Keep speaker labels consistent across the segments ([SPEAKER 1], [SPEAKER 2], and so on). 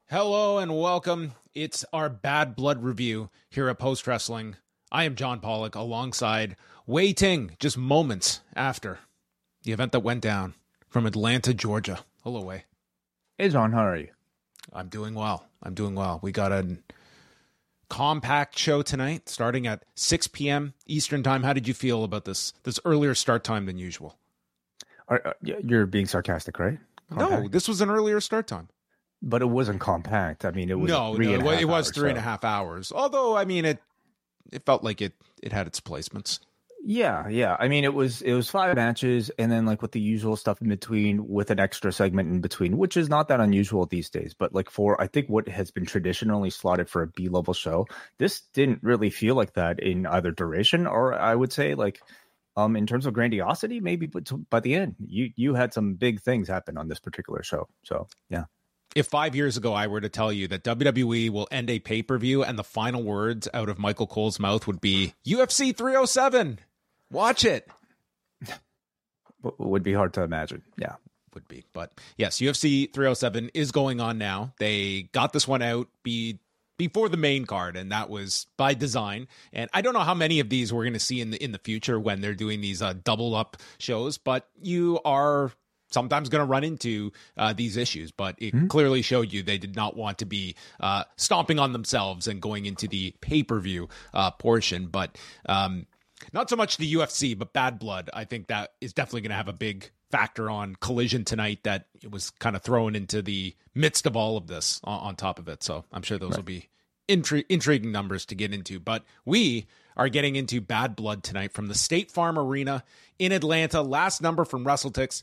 [SPEAKER 1] Hello and welcome. It's our Bad Blood review here at Post Wrestling. I am John Pollock alongside Wei Ting, just moments after the event that went down from Atlanta, Georgia. Hello, Wei.
[SPEAKER 2] Hey, John. How are you?
[SPEAKER 1] I'm doing well. We got a compact show tonight starting at 6 p.m. Eastern time. How did you feel about this earlier start time than usual?
[SPEAKER 2] You're being sarcastic, right? Compact?
[SPEAKER 1] No, this was an earlier start time.
[SPEAKER 2] But it wasn't compact. I mean, it was
[SPEAKER 1] it was 3.5 hours. Although, I mean, it felt like it had its placements.
[SPEAKER 2] Yeah. I mean, it was 5 matches, and then like with the usual stuff in between, with an extra segment in between, which is not that unusual these days. But like for I think what has been traditionally slotted for a B-level show, this didn't really feel like that in either duration, or I would say like in terms of grandiosity, maybe. But by the end, you had some big things happen on this particular show. So yeah.
[SPEAKER 1] If 5 years ago I were to tell you that WWE will end a pay-per-view and the final words out of Michael Cole's mouth would be UFC 307, watch it.
[SPEAKER 2] Would be hard to imagine. Yeah.
[SPEAKER 1] Would be. But yes, UFC 307 is going on now. They got this one out before the main card, and that was by design. And I don't know how many of these we're going to see in the future when they're doing these double up shows, but you are sometimes going to run into these issues, but it clearly showed you they did not want to be stomping on themselves and going into the pay-per-view portion. But not so much the UFC, but Bad Blood. I think that is definitely going to have a big factor on Collision tonight, that it was kind of thrown into the midst of all of this on top of it. So I'm sure those will be intriguing numbers to get into. But we are getting into Bad Blood tonight from the State Farm Arena in Atlanta. Last number from WrestleTix,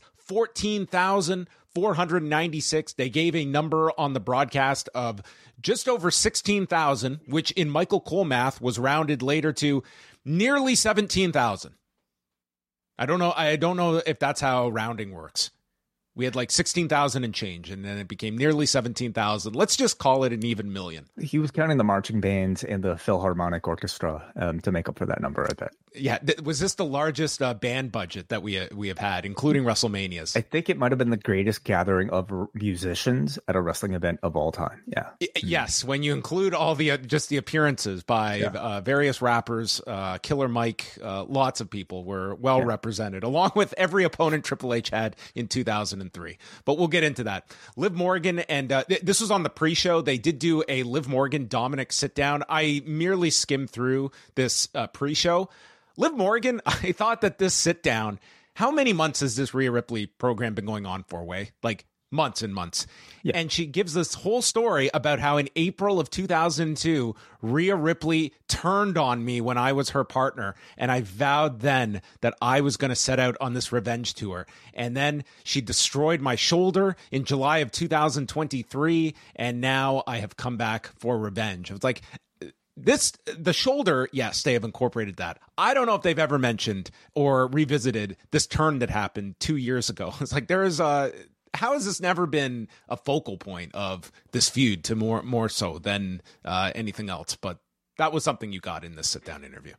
[SPEAKER 1] 14,496. They gave a number on the broadcast of just over 16,000, which in Michael Cole math was rounded later to nearly 17,000. I don't know if that's how rounding works. We had like 16,000 and change, and then it became nearly 17,000. Let's just call it an even million.
[SPEAKER 2] He was counting the marching bands and the Philharmonic Orchestra to make up for that number, I bet.
[SPEAKER 1] Yeah. Was this the largest band budget that we have had, including WrestleManias?
[SPEAKER 2] I think it might have been the greatest gathering of musicians at a wrestling event of all time. Yeah.
[SPEAKER 1] Yes. When you include all the just the appearances by various rappers, Killer Mike, lots of people were well represented, along with every opponent Triple H had in 2003. But we'll get into that. Liv Morgan, and this was on the pre-show. They did do a Liv Morgan Dominic sit down. I merely skimmed through this pre-show. Liv Morgan, I thought that this sit down, how many months has this Rhea Ripley program been going on for, Wei? Like months and months. Yeah. And she gives this whole story about how in April of 2002, Rhea Ripley turned on me when I was her partner. And I vowed then that I was going to set out on this revenge tour. And then she destroyed my shoulder in July of 2023. And now I have come back for revenge. I was like, the shoulder, yes, they have incorporated that. I don't know if they've ever mentioned or revisited this turn that happened 2 years ago. It's like how has this never been a focal point of this feud to more so than anything else? But that was something you got in this sit-down interview.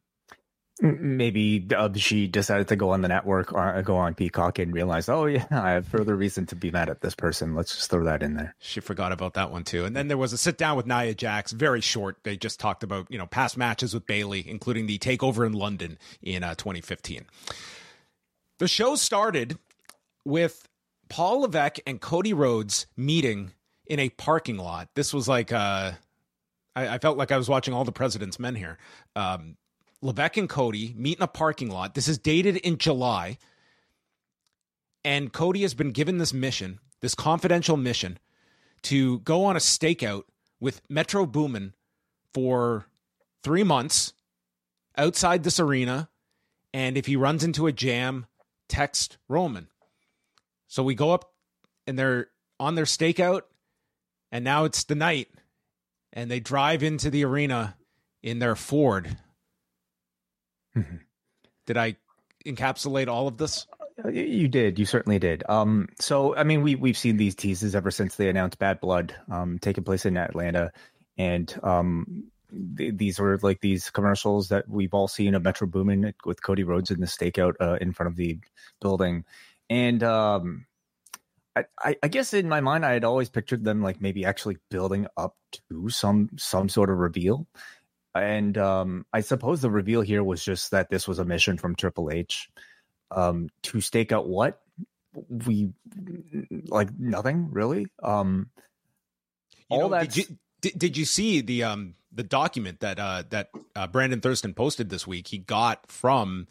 [SPEAKER 2] Maybe she decided to go on the network or go on Peacock and realize, oh yeah, I have further reason to be mad at this person. Let's just throw that in there.
[SPEAKER 1] She forgot about that one too. And then there was a sit down with Nia Jax, very short. They just talked about, past matches with Bayley, including the takeover in London in 2015. The show started with Paul Levesque and Cody Rhodes meeting in a parking lot. This was like, I felt like I was watching All the President's Men here. Levesque and Cody meet in a parking lot. This is dated in July. And Cody has been given this mission, this confidential mission, to go on a stakeout with Metro Boomin for 3 months outside this arena. And if he runs into a jam, text Roman. So we go up and they're on their stakeout. And now it's the night. And they drive into the arena in their Ford. Did I encapsulate all of this?
[SPEAKER 2] You did. You certainly did. So, I mean, we've seen these teases ever since they announced Bad Blood taking place in Atlanta. And these were like these commercials that we've all seen of Metro Boomin with Cody Rhodes in the stakeout in front of the building. And I guess in my mind I had always pictured them like maybe actually building up to some sort of reveal. And I suppose the reveal here was just that this was a mission from Triple H to stake out what we like nothing really.
[SPEAKER 1] Did you see the document that Brandon Thurston posted this week? He got from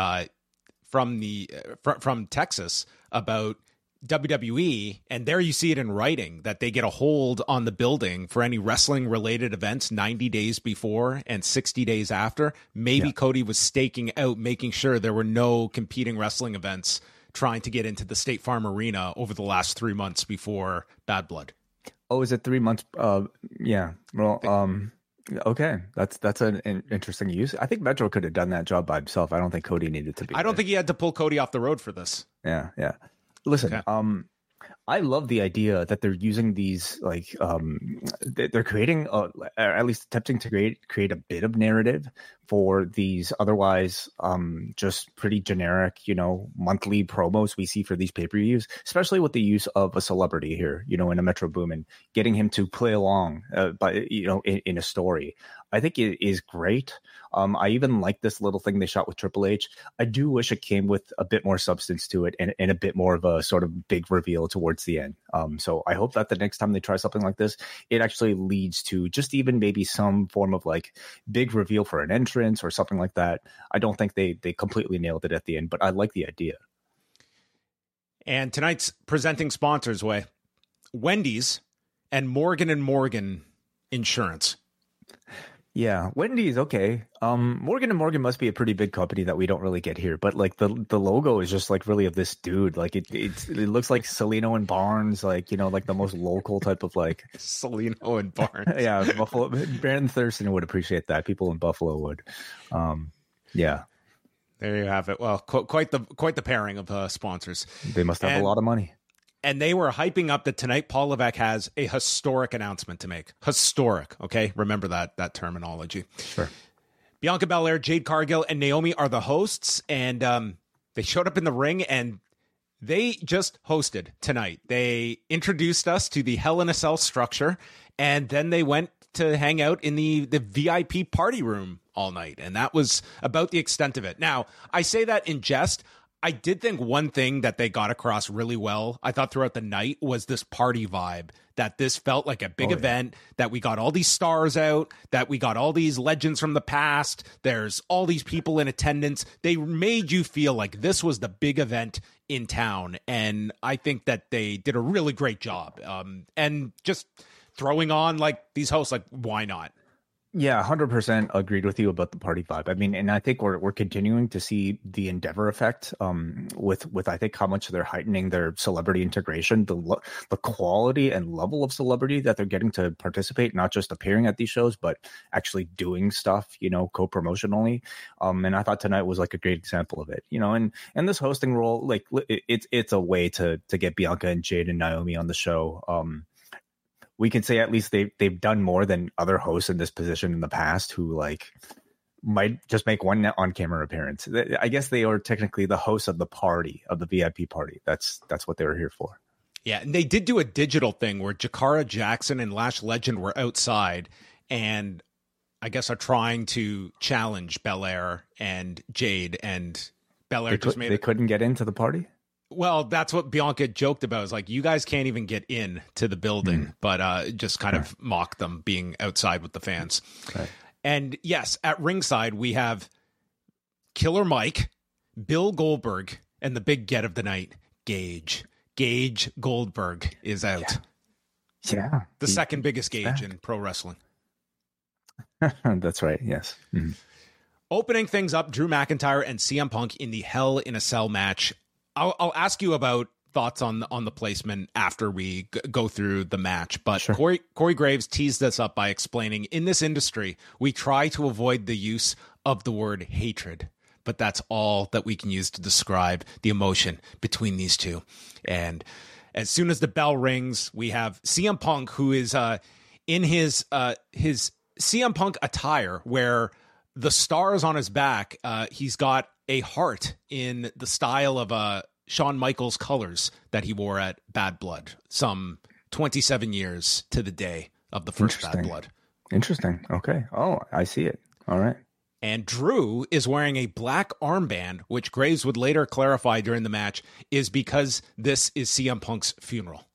[SPEAKER 1] Texas about WWE, and there you see it in writing that they get a hold on the building for any wrestling related events 90 days before and 60 days after. Maybe Cody was staking out, making sure there were no competing wrestling events trying to get into the State Farm Arena over the last 3 months before Bad Blood.
[SPEAKER 2] Oh, is it 3 months? Yeah. Well, okay. That's an interesting use. I think Metro could have done that job by himself. I don't think Cody needed to be.
[SPEAKER 1] I don't think he had to pull Cody off the road for this.
[SPEAKER 2] Yeah. Listen, okay. I love the idea that they're using these like they're creating or at least attempting to create a bit of narrative for these otherwise just pretty generic, monthly promos we see for these pay-per-views, especially with the use of a celebrity here, in a Metro Boomin, getting him to play along in a story. I think it is great. I even like this little thing they shot with Triple H. I do wish it came with a bit more substance to it and a bit more of a sort of big reveal towards the end. So I hope that the next time they try something like this, it actually leads to just even maybe some form of like big reveal for an entrance or something like that. I don't think they completely nailed it at the end, but I like the idea.
[SPEAKER 1] And tonight's presenting sponsors, Wendy's and Morgan & Morgan Insurance.
[SPEAKER 2] Yeah, Wendy's okay. Morgan & Morgan must be a pretty big company that we don't really get here, but like the logo is just like really of this dude. Like it looks like Celino and Barnes, like like the most local type of like
[SPEAKER 1] Celino and Barnes.
[SPEAKER 2] Yeah, Buffalo. Brandon Thurston would appreciate that. People in Buffalo would. Yeah.
[SPEAKER 1] There you have it. Well, quite the pairing of sponsors.
[SPEAKER 2] They must have a lot of money.
[SPEAKER 1] And they were hyping up that tonight Paul Levesque has a historic announcement to make. Historic, okay? Remember that terminology.
[SPEAKER 2] Sure.
[SPEAKER 1] Bianca Belair, Jade Cargill, and Naomi are the hosts, and they showed up in the ring, and they just hosted tonight. They introduced us to the Hell in a Cell structure, and then they went to hang out in the VIP party room all night, and that was about the extent of it. Now, I say that in jest. I did think one thing that they got across really well, I thought throughout the night, was this party vibe, that this felt like a big event, that we got all these stars out, that we got all these legends from the past, there's all these people in attendance. They made you feel like this was the big event in town, and I think that they did a really great job. And just throwing on like these hosts, like why not?
[SPEAKER 2] Yeah, 100% agreed with you about the party vibe. I mean, and I think we're continuing to see the Endeavor effect with I think how much they're heightening their celebrity integration, the quality and level of celebrity that they're getting to participate, not just appearing at these shows, but actually doing stuff, co-promotionally. And I thought tonight was like a great example of it, and this hosting role, like it's a way to get Bianca and Jade and Naomi on the show. We can say at least they've done more than other hosts in this position in the past who like might just make one on-camera appearance. I guess they are technically the hosts of the party, of the VIP party. That's what they were here for.
[SPEAKER 1] Yeah, and they did do a digital thing where Jakara Jackson and Lash Legend were outside and I guess are trying to challenge Belair and Jade, and Belair
[SPEAKER 2] they couldn't get into the party?
[SPEAKER 1] Well, that's what Bianca joked about. Is like, you guys can't even get in to the building, but just kind of mocked them being outside with the fans.
[SPEAKER 2] Right.
[SPEAKER 1] And yes, at ringside, we have Killer Mike, Bill Goldberg, and the big get of the night, Gage. Gage Goldberg is out.
[SPEAKER 2] Yeah.
[SPEAKER 1] The second biggest Gage in pro wrestling.
[SPEAKER 2] That's right. Yes. Mm-hmm.
[SPEAKER 1] Opening things up, Drew McIntyre and CM Punk in the Hell in a Cell match. I'll ask you about thoughts on the placement after we go through the match. But sure. Corey Graves teased this up by explaining, in this industry, we try to avoid the use of the word hatred, but that's all that we can use to describe the emotion between these two. And as soon as the bell rings, we have CM Punk, who is in his CM Punk attire, where the stars on his back, he's got a heart in the style of Shawn Michaels colors that he wore at Bad Blood, some 27 years to the day of the first Bad Blood.
[SPEAKER 2] Interesting. Okay. Oh, I see it. All right.
[SPEAKER 1] And Drew is wearing a black armband, which Graves would later clarify during the match is because this is CM Punk's funeral.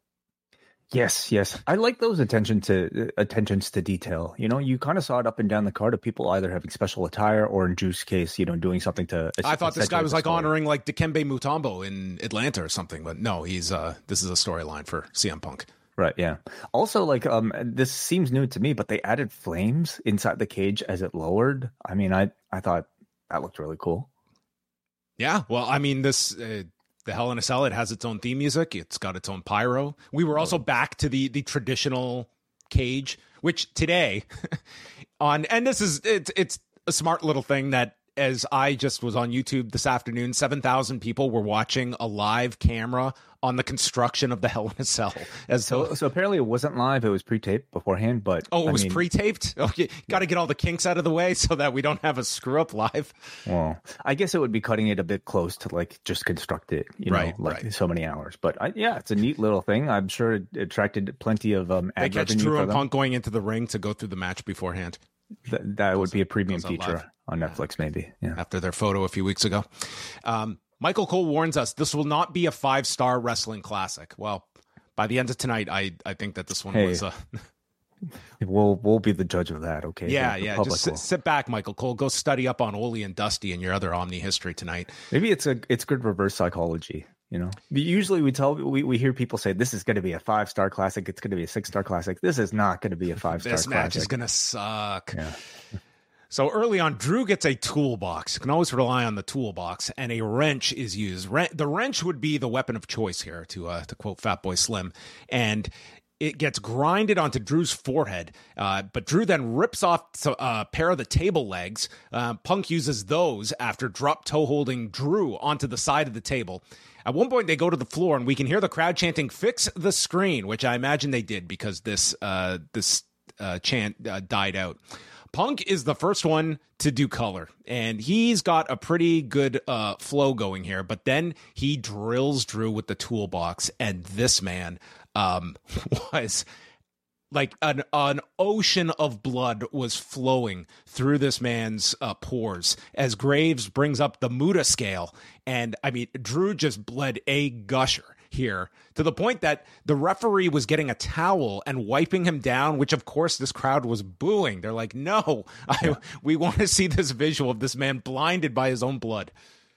[SPEAKER 2] Yes. I like those attentions to detail. You know, you kind of saw it up and down the card of people either having special attire or, in Drew's case, you know, doing something to.
[SPEAKER 1] I thought this guy was like honoring like Dikembe Mutombo in Atlanta or something, but no, he's this is a storyline for CM Punk.
[SPEAKER 2] Right. Yeah. Also, like, this seems new to me, but they added flames inside the cage as it lowered. I mean, I thought that looked really cool.
[SPEAKER 1] Yeah. Well, I mean, this. The Hell in a Cell, it has its own theme music. It's got its own pyro. We were also back to the traditional cage, which today and this is, it's a smart little thing that as I just was on YouTube this afternoon, 7,000 people were watching a live camera on the construction of the Hell in a Cell.
[SPEAKER 2] So apparently it wasn't live. It was pre-taped beforehand, but
[SPEAKER 1] it was pre-taped? Okay, got to get all the kinks out of the way so that we don't have a screw up live.
[SPEAKER 2] Well, I guess it would be cutting it a bit close to like just construct it, you know, so many hours. But it's a neat little thing. I'm sure it attracted plenty of ad
[SPEAKER 1] they catch
[SPEAKER 2] revenue
[SPEAKER 1] Drew
[SPEAKER 2] for
[SPEAKER 1] and
[SPEAKER 2] them.
[SPEAKER 1] Punk going into the ring to go through the match beforehand.
[SPEAKER 2] That would be a premium feature on Netflix, maybe. Yeah.
[SPEAKER 1] After their photo a few weeks ago. Michael Cole warns us this will not be a 5-star wrestling classic. Well, by the end of tonight, I think that this one was.
[SPEAKER 2] We'll be the judge of that. Okay.
[SPEAKER 1] Yeah. Just sit back, Michael Cole. Go study up on Ole and Dusty and your other Omni history tonight.
[SPEAKER 2] Maybe it's good reverse psychology. You know, usually we hear people say this is going to be a 5-star classic. It's going to be a 6-star classic. This is not going to be a 5-star classic. This
[SPEAKER 1] match is going to suck.
[SPEAKER 2] Yeah.
[SPEAKER 1] So early on, Drew gets a toolbox. You can always rely on the toolbox, and a wrench is used. The wrench would be the weapon of choice here, to quote Fatboy Slim, and it gets grinded onto Drew's forehead. But Drew then rips off a pair of the table legs. Punk uses those after drop toe holding Drew onto the side of the table. At one point, they go to the floor, and we can hear the crowd chanting, "Fix the screen," which I imagine they did because this chant died out. Punk is the first one to do color, and he's got a pretty good flow going here, but then he drills Drew with the toolbox, and this man was like an ocean of blood was flowing through this man's pores as Graves brings up the Muda scale, and I mean, Drew just bled a gusher here to the point that the referee was getting a towel and wiping him down, which of course this crowd was booing. They're like, no, we want to see this visual of this man blinded by his own blood.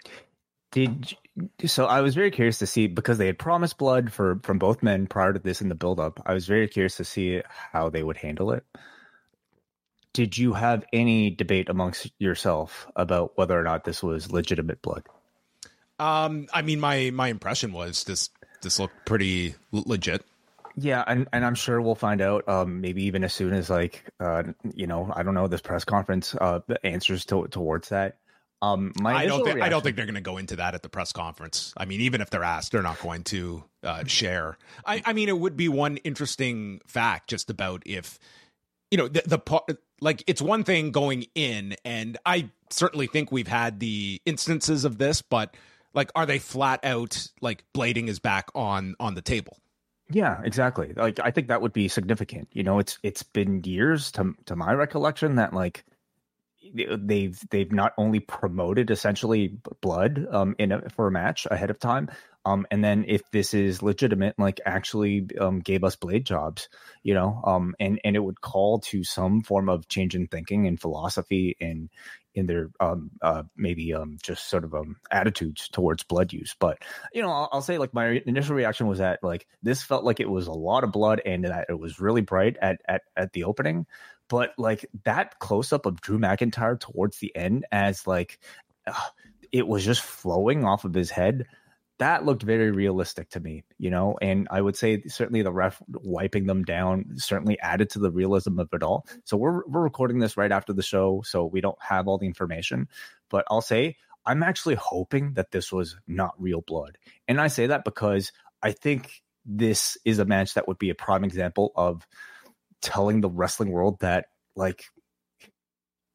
[SPEAKER 2] So I was very curious to see, because they had promised blood from both men prior to this in the build-up. I was very curious to see how they would handle it. Did you have any debate amongst yourself about whether or not this was legitimate blood?
[SPEAKER 1] I mean, my impression was this looked pretty legit.
[SPEAKER 2] Yeah, and I'm sure we'll find out. Maybe even as soon as I don't know, this press conference answers towards that. I don't
[SPEAKER 1] think they're going to go into that at the press conference. I mean, even if they're asked, they're not going to share. I mean, it would be one interesting fact just about if, you know, like it's one thing going in, and I certainly think we've had the instances of this, but like, are they flat out like blading his back on the table?
[SPEAKER 2] Yeah, exactly. Like, I think that would be significant. You know, it's been years to my recollection that like they've not only promoted essentially blood for a match ahead of time, and then if this is legitimate, like actually gave us blade jobs, you know, and it would call to some form of change in thinking and philosophy in their maybe just sort of attitudes towards blood use. But you know, I'll say like my initial reaction was that like this felt like it was a lot of blood and that it was really bright at the opening. But like that close up of Drew McIntyre towards the end, as like it was just flowing off of his head, that looked very realistic to me, you know. And I would say certainly the ref wiping them down certainly added to the realism of it all. So we're recording this right after the show, so we don't have all the information. But I'll say I'm actually hoping that this was not real blood, and I say that because I think this is a match that would be a prime example of telling the wrestling world that like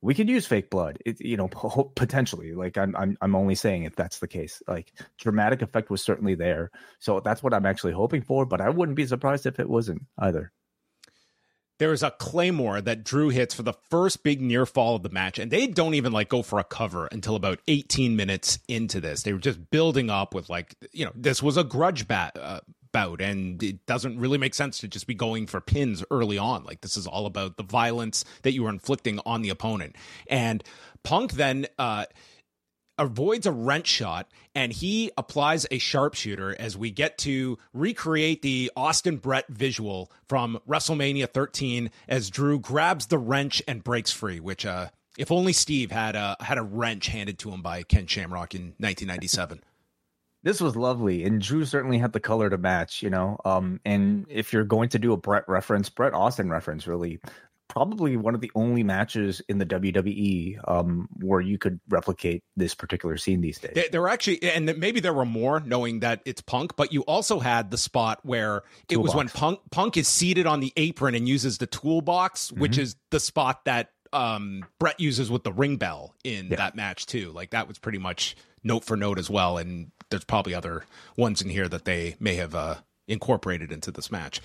[SPEAKER 2] we could use fake blood. Potentially. Like I'm only saying if that's the case. Like dramatic effect was certainly there, so that's what I'm actually hoping for. But I wouldn't be surprised if it wasn't either.
[SPEAKER 1] There was a Claymore that Drew hits for the first big near fall of the match, and they don't even like go for a cover until about 18 minutes into this. They were just building up with this was a grudge bout, and it doesn't really make sense to just be going for pins early on. Like this is all about the violence that you are inflicting on the opponent. And Punk then avoids a wrench shot, and he applies a sharpshooter as we get to recreate the Austin Brett visual from WrestleMania 13 as Drew grabs the wrench and breaks free, which if only Steve had a wrench handed to him by Ken Shamrock in 1997.
[SPEAKER 2] This was lovely, and Drew certainly had the color to match, and if you're going to do a Brett Austin reference, really, probably one of the only matches in the WWE where you could replicate this particular scene these days.
[SPEAKER 1] There were actually, and maybe there were more, knowing that it's Punk, but you also had the spot where it was when Punk is seated on the apron and uses the toolbox, which is the spot that Brett uses with the ring bell in that match too. Like that was pretty much note for note as well, and there's probably other ones in here that they may have incorporated into this match.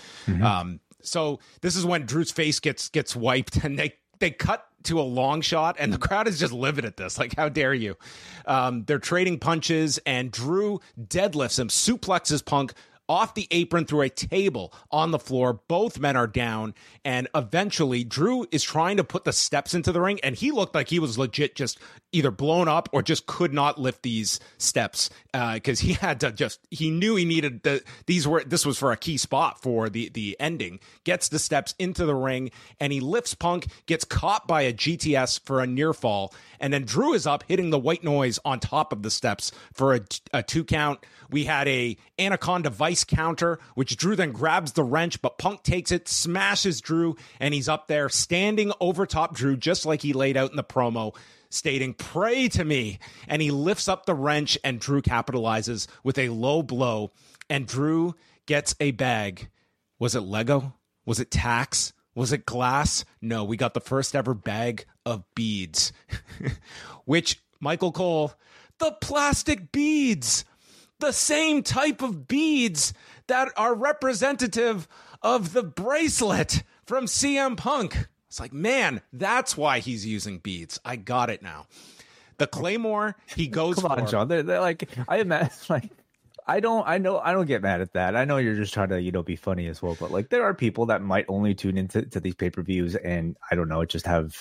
[SPEAKER 1] So this is when Drew's face gets wiped, and they cut to a long shot, and the crowd is just livid at this. Like, how dare you? They're trading punches, and Drew deadlifts him, suplexes Punk off the apron through a table on the floor. Both men are down, and eventually Drew is trying to put the steps into the ring, and he looked like he was legit just either blown up or just could not lift these steps because he had to he knew he needed this was for a key spot for the ending. Gets the steps into the ring, and he lifts Punk, gets caught by a GTS for a near fall, and then Drew is up hitting the white noise on top of the steps for a 2 count. We had a Anaconda Vice counter, which Drew then grabs the wrench, but Punk takes it, smashes Drew, and he's up there standing over top Drew, just like he laid out in the promo, stating, "Pray to me." And he lifts up the wrench, and Drew capitalizes with a low blow, and Drew gets a bag. Was it Lego? Was it tacks? Was it glass? No, we got the first ever bag of beads, which Michael Cole, the plastic beads, the same type of beads that are representative of the bracelet from CM Punk. It's like, man, that's why he's using beads. I got it now. The Claymore, he goes
[SPEAKER 2] Come on, John. They're like, I imagine, like, I don't get mad at that. I know you're just trying to, be funny as well. But like, there are people that might only tune into these pay-per-views, and I don't know, just have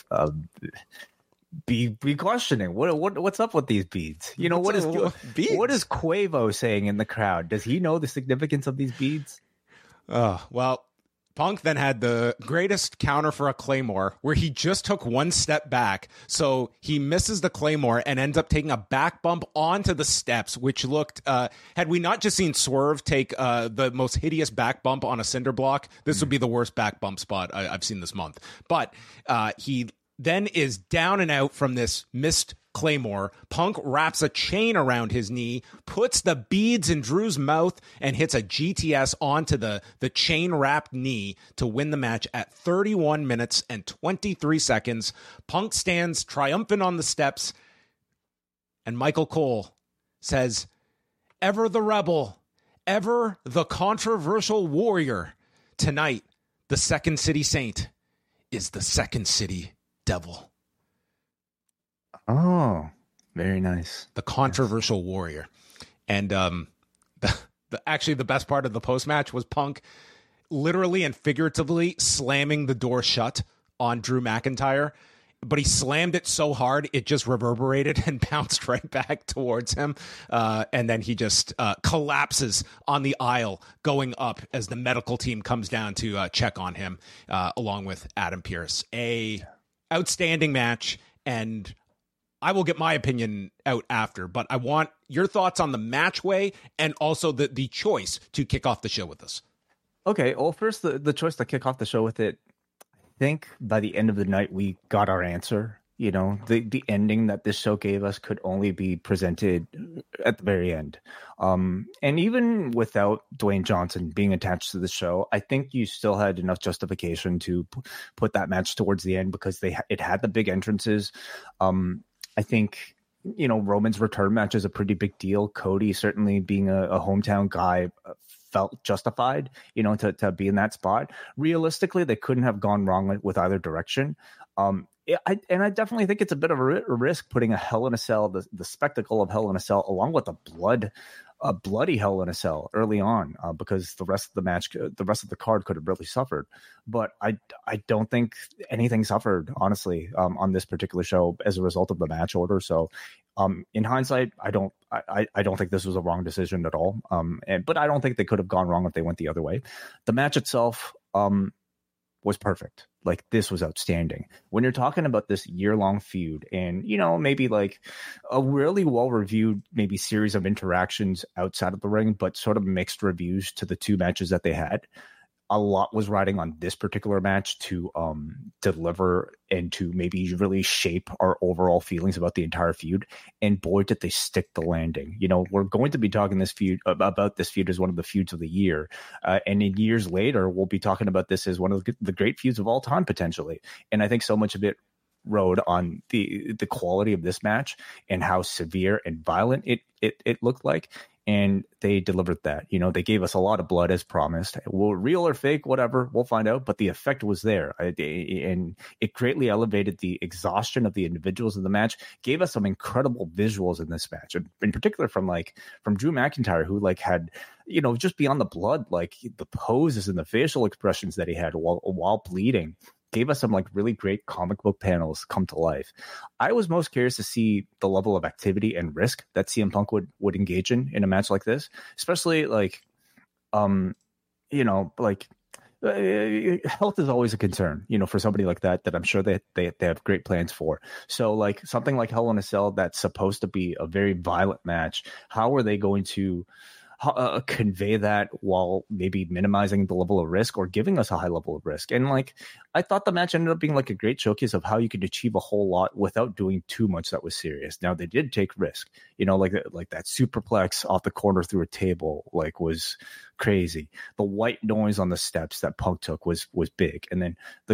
[SPEAKER 2] be questioning what's up with these beads. What is Quavo saying in the crowd? Does he know the significance of these beads?
[SPEAKER 1] Well, Punk then had the greatest counter for a Claymore where he just took one step back. So he misses the Claymore and ends up taking a back bump onto the steps, which looked, had we not just seen Swerve take the most hideous back bump on a cinder block, this would be the worst back bump spot I've seen this month. But he then is down and out from this missed Claymore. Punk wraps a chain around his knee, puts the beads in Drew's mouth, and hits a GTS onto the chain wrapped knee to win the match at 31 minutes and 23 seconds. Punk stands triumphant on the steps, and Michael Cole says, "Ever the rebel, ever the controversial warrior. Tonight, the Second City Saint is the Second City Devil."
[SPEAKER 2] Oh, very nice.
[SPEAKER 1] The controversial warrior. And actually the best part of the post-match was Punk literally and figuratively slamming the door shut on Drew McIntyre, but he slammed it so hard it just reverberated and bounced right back towards him. And then he just collapses on the aisle going up as the medical team comes down to check on him, along with Adam Pearce. A outstanding match, and I will get my opinion out after, but I want your thoughts on the match way and also the choice to kick off the show with us.
[SPEAKER 2] Okay, well, first, the choice to kick off the show with it, I think by the end of the night, we got our answer. You know, the ending that this show gave us could only be presented at the very end. And even without Dwayne Johnson being attached to the show, I think you still had enough justification to put that match towards the end because it had the big entrances. I think, you know, Roman's return match is a pretty big deal. Cody certainly being a hometown guy felt justified, you know, to be in that spot. Realistically, they couldn't have gone wrong with either direction. I definitely think it's a bit of a risk putting a Hell in a Cell, the spectacle of Hell in a Cell, along with a bloody Hell in a Cell early on, because the rest of the match, the rest of the card could have really suffered. But I don't think anything suffered, honestly, on this particular show as a result of the match order. So, in hindsight, I don't think this was a wrong decision at all. But I don't think they could have gone wrong if they went the other way. The match itself, was perfect. Like, this was outstanding. When you're talking about this year-long feud and, you know, maybe like a really well-reviewed maybe series of interactions outside of the ring, but sort of mixed reviews to the two matches that they had, a lot was riding on this particular match to deliver and to maybe really shape our overall feelings about the entire feud. And boy, did they stick the landing. You know, we're going to be talking about this feud as one of the feuds of the year. And in years later, we'll be talking about this as one of the great feuds of all time, potentially. And I think so much of it rode on the quality of this match and how severe and violent it looked like. And they delivered that. You know, they gave us a lot of blood as promised. Well, real or fake, whatever, we'll find out. But the effect was there. And it greatly elevated the exhaustion of the individuals in the match, gave us some incredible visuals in this match. In particular from Drew McIntyre, who like had, you know, just beyond the blood, like the poses and the facial expressions that he had while bleeding, gave us some like really great comic book panels come to life. I was most curious to see the level of activity and risk that CM Punk would engage in a match like this, especially like, you know, like health is always a concern, you know, for somebody like that I'm sure they have great plans for. So like something like Hell in a Cell that's supposed to be a very violent match, how are they going to convey that while maybe minimizing the level of risk or giving us a high level of risk? And like, I thought the match ended up being like a great showcase of how you could achieve a whole lot without doing too much that was serious. Now they did take risk, you know, like that superplex off the corner through a table, like, was crazy. The white noise on the steps that Punk took was big. And then the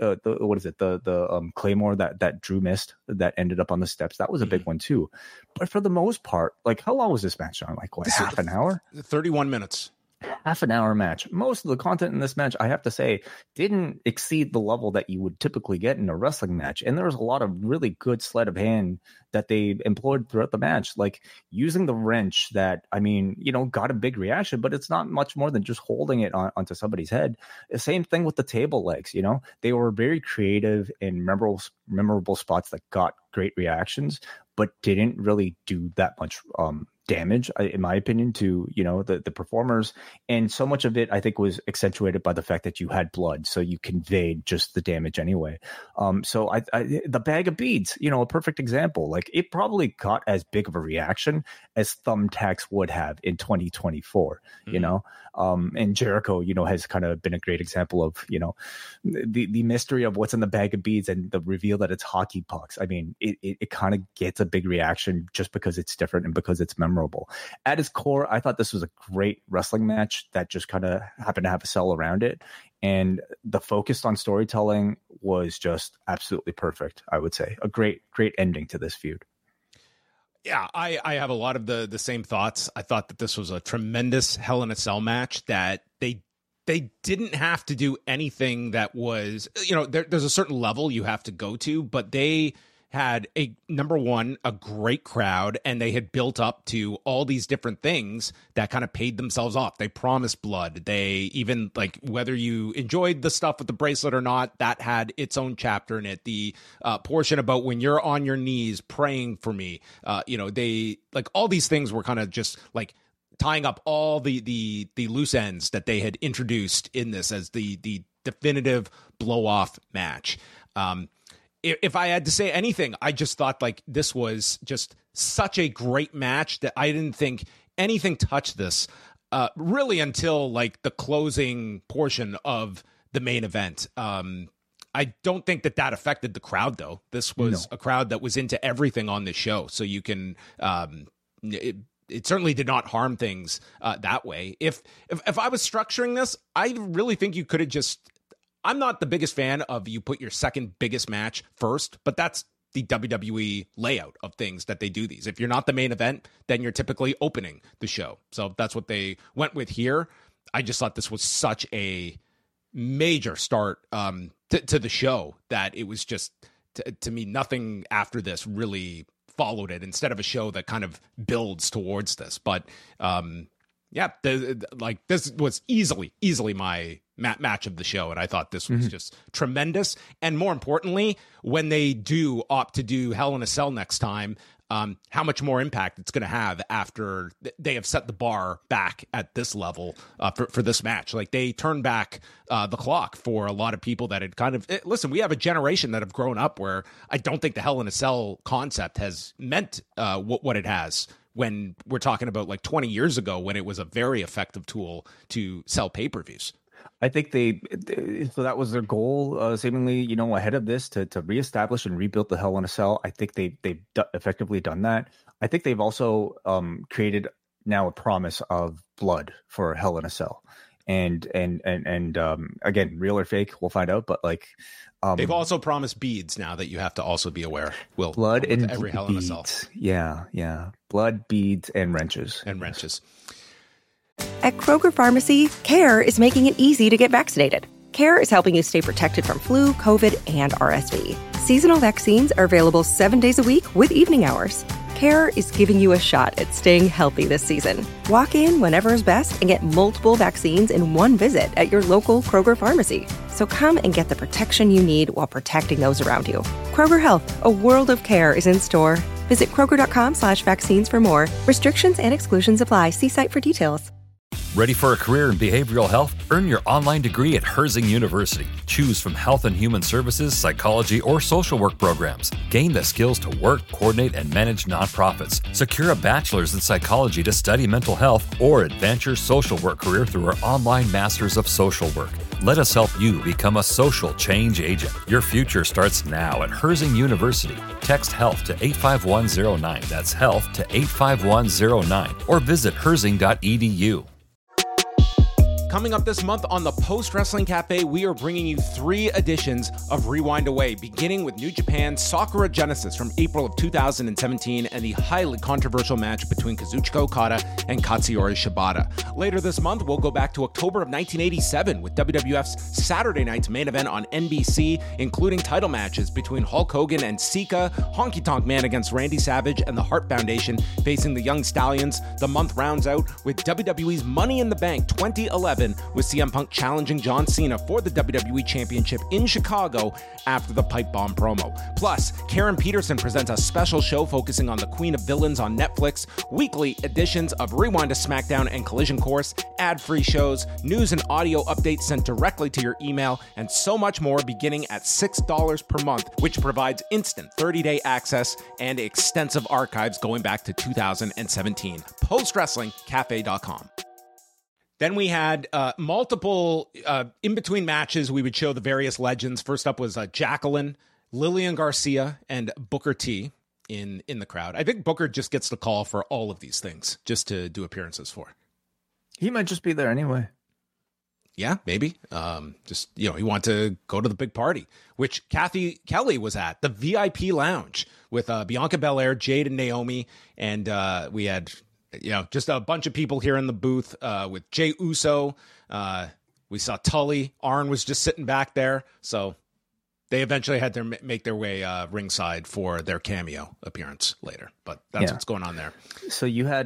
[SPEAKER 2] Claymore that Drew missed that ended up on the steps, that was a big one too. But for the most part, like, how long was this match on? Like, what, half an hour?
[SPEAKER 1] 31 minutes.
[SPEAKER 2] Half an hour match. Most of the content in this match, I have to say, didn't exceed the level that you would typically get in a wrestling match. And there was a lot of really good sleight of hand that they employed throughout the match, like using the wrench that, I mean, you know, got a big reaction, but it's not much more than just holding it onto somebody's head. The same thing with the table legs, you know, they were very creative and memorable spots that got great reactions, but didn't really do that much damage, in my opinion, to, you know, the performers. And so much of it, I think, was accentuated by the fact that you had blood, so you conveyed just the damage anyway. So I the bag of beads, you know, a perfect example. Like, it probably got as big of a reaction as Thumbtacks would have in 2024, you know. And Jericho, you know, has kind of been a great example of, you know, the mystery of what's in the bag of beads and the reveal that it's hockey pucks. I mean, it kind of gets a big reaction just because it's different and because it's memorable. At its core, I thought this was a great wrestling match that just kind of happened to have a cell around it. And the focus on storytelling was just absolutely perfect, I would say. A great ending to this feud.
[SPEAKER 1] Yeah, I have a lot of the same thoughts. I thought that this was a tremendous Hell in a Cell match, that they didn't have to do anything that was, you know, there's a certain level you have to go to, but they had number one, a great crowd, and they had built up to all these different things that kind of paid themselves off. They promised blood. They even, like, whether you enjoyed the stuff with the bracelet or not, that had its own chapter in it. The portion about when you're on your knees praying for me, you know, they, like, all these things were kind of just like tying up all the loose ends that they had introduced in this as the definitive blow off match. If I had to say anything, I just thought, like, this was just such a great match that I didn't think anything touched this really until, like, the closing portion of the main event. I don't think that affected the crowd, though. This was a crowd that was into everything on this show. So you can, it certainly did not harm things that way. If I was structuring this, I really think you could have just, I'm not the biggest fan of you put your second biggest match first, but that's the WWE layout of things that they do these. If you're not the main event, then you're typically opening the show. So that's what they went with here. I just thought this was such a major start to the show that it was just, to me, nothing after this really followed it, instead of a show that kind of builds towards this. But this was easily my match of the show, and I thought this was just tremendous. And more importantly, when they do opt to do Hell in a Cell next time, how much more impact it's going to have after they have set the bar back at this level for this match. Like, they turned back the clock for a lot of people that had kind of, listen, we have a generation that have grown up where I don't think the Hell in a Cell concept has meant what it has, when we're talking about like 20 years ago, when it was a very effective tool to sell pay-per-views.
[SPEAKER 2] I think so that was their goal, seemingly, ahead of this, to reestablish and rebuild the Hell in a Cell. I think they've effectively done that. I think they've also created now a promise of blood for Hell in a Cell, and again, real or fake, we'll find out. But
[SPEAKER 1] they've also promised beads now that you have to also be aware. Will
[SPEAKER 2] blood and
[SPEAKER 1] every Hell in a Cell.
[SPEAKER 2] Yeah, blood, beads, and wrenches.
[SPEAKER 3] At Kroger Pharmacy, CARE is making it easy to get vaccinated. CARE is helping you stay protected from flu, COVID, and RSV. Seasonal vaccines are available 7 days a week with evening hours. CARE is giving you a shot at staying healthy this season. Walk in whenever is best and get multiple vaccines in one visit at your local Kroger Pharmacy. So come and get the protection you need while protecting those around you. Kroger Health, a world of care, is in store. Visit Kroger.com/vaccines for more. Restrictions and exclusions apply. See site for details.
[SPEAKER 4] Ready for a career in behavioral health? Earn your online degree at Herzing University. Choose from health and human services, psychology, or social work programs. Gain the skills to work, coordinate, and manage nonprofits. Secure a bachelor's in psychology to study mental health, or advance your social work career through our online Masters of Social Work. Let us help you become a social change agent. Your future starts now at Herzing University. Text HEALTH to 85109. That's HEALTH to 85109. Or visit herzing.edu.
[SPEAKER 1] Coming up this month on the Post Wrestling Cafe, we are bringing you 3 editions of Rewind Away, beginning with New Japan's Sakura Genesis from April of 2017 and the highly controversial match between Kazuchika Okada and Katsuyori Shibata. Later this month, we'll go back to October of 1987 with WWF's Saturday Night's main event on NBC, including title matches between Hulk Hogan and Sika, Honky Tonk Man against Randy Savage, and the Hart Foundation facing the Young Stallions. The month rounds out with WWE's Money in the Bank 2011, with CM Punk challenging John Cena for the WWE Championship in Chicago after the pipe bomb promo. Plus, Karen Peterson presents a special show focusing on the Queen of Villains on Netflix, weekly editions of Rewind to SmackDown and Collision Course, ad-free shows, news and audio updates sent directly to your email, and so much more beginning at $6 per month, which provides instant 30-day access and extensive archives going back to 2017. PostWrestlingCafe.com. Then we had multiple in-between matches. We would show the various legends. First up was Jacqueline, Lillian Garcia, and Booker T in the crowd. I think Booker just gets the call for all of these things just to do appearances for.
[SPEAKER 2] He might just be there anyway.
[SPEAKER 1] Yeah, maybe. He wanted to go to the big party, which Kathy Kelly was at, the VIP lounge with Bianca Belair, Jade, and Naomi. And we had... just a bunch of people here in the booth with Jey Uso. We saw Tully. Arn was just sitting back there. So they eventually had to make their way ringside for their cameo appearance later. But that's what's going on there.
[SPEAKER 2] So you had,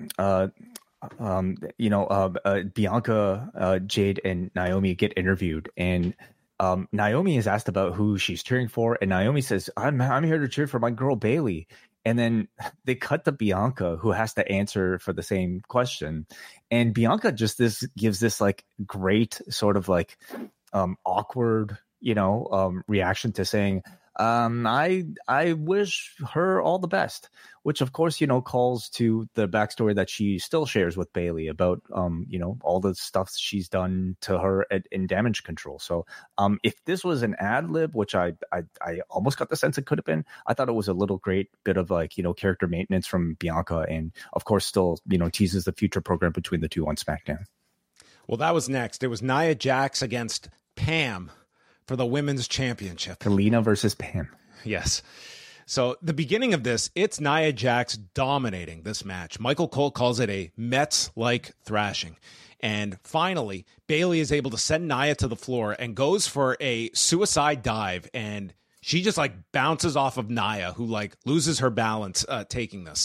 [SPEAKER 2] Bianca, Jade, and Naomi get interviewed. And Naomi is asked about who she's cheering for. And Naomi says, I'm here to cheer for my girl Bayley. And then they cut to Bianca, who has to answer for the same question. And Bianca gives this like great sort of like awkward, reaction to saying, I wish her all the best, which of course, calls to the backstory that she still shares with Bayley about, all the stuff she's done to her in Damage Control. So if this was an ad lib, which I almost got the sense it could have been, I thought it was a little great bit of character maintenance from Bianca, and of course still, teases the future program between the two on SmackDown.
[SPEAKER 1] Well, that was next. It was Nia Jax against Pam for the women's championship.
[SPEAKER 2] Helena versus Pam.
[SPEAKER 1] Yes. So the beginning of this, it's Nia Jax dominating this match. Michael Cole calls it a Mets-like thrashing. And finally, Bayley is able to send Nia to the floor and goes for a suicide dive. And she just bounces off of Nia, who loses her balance taking this.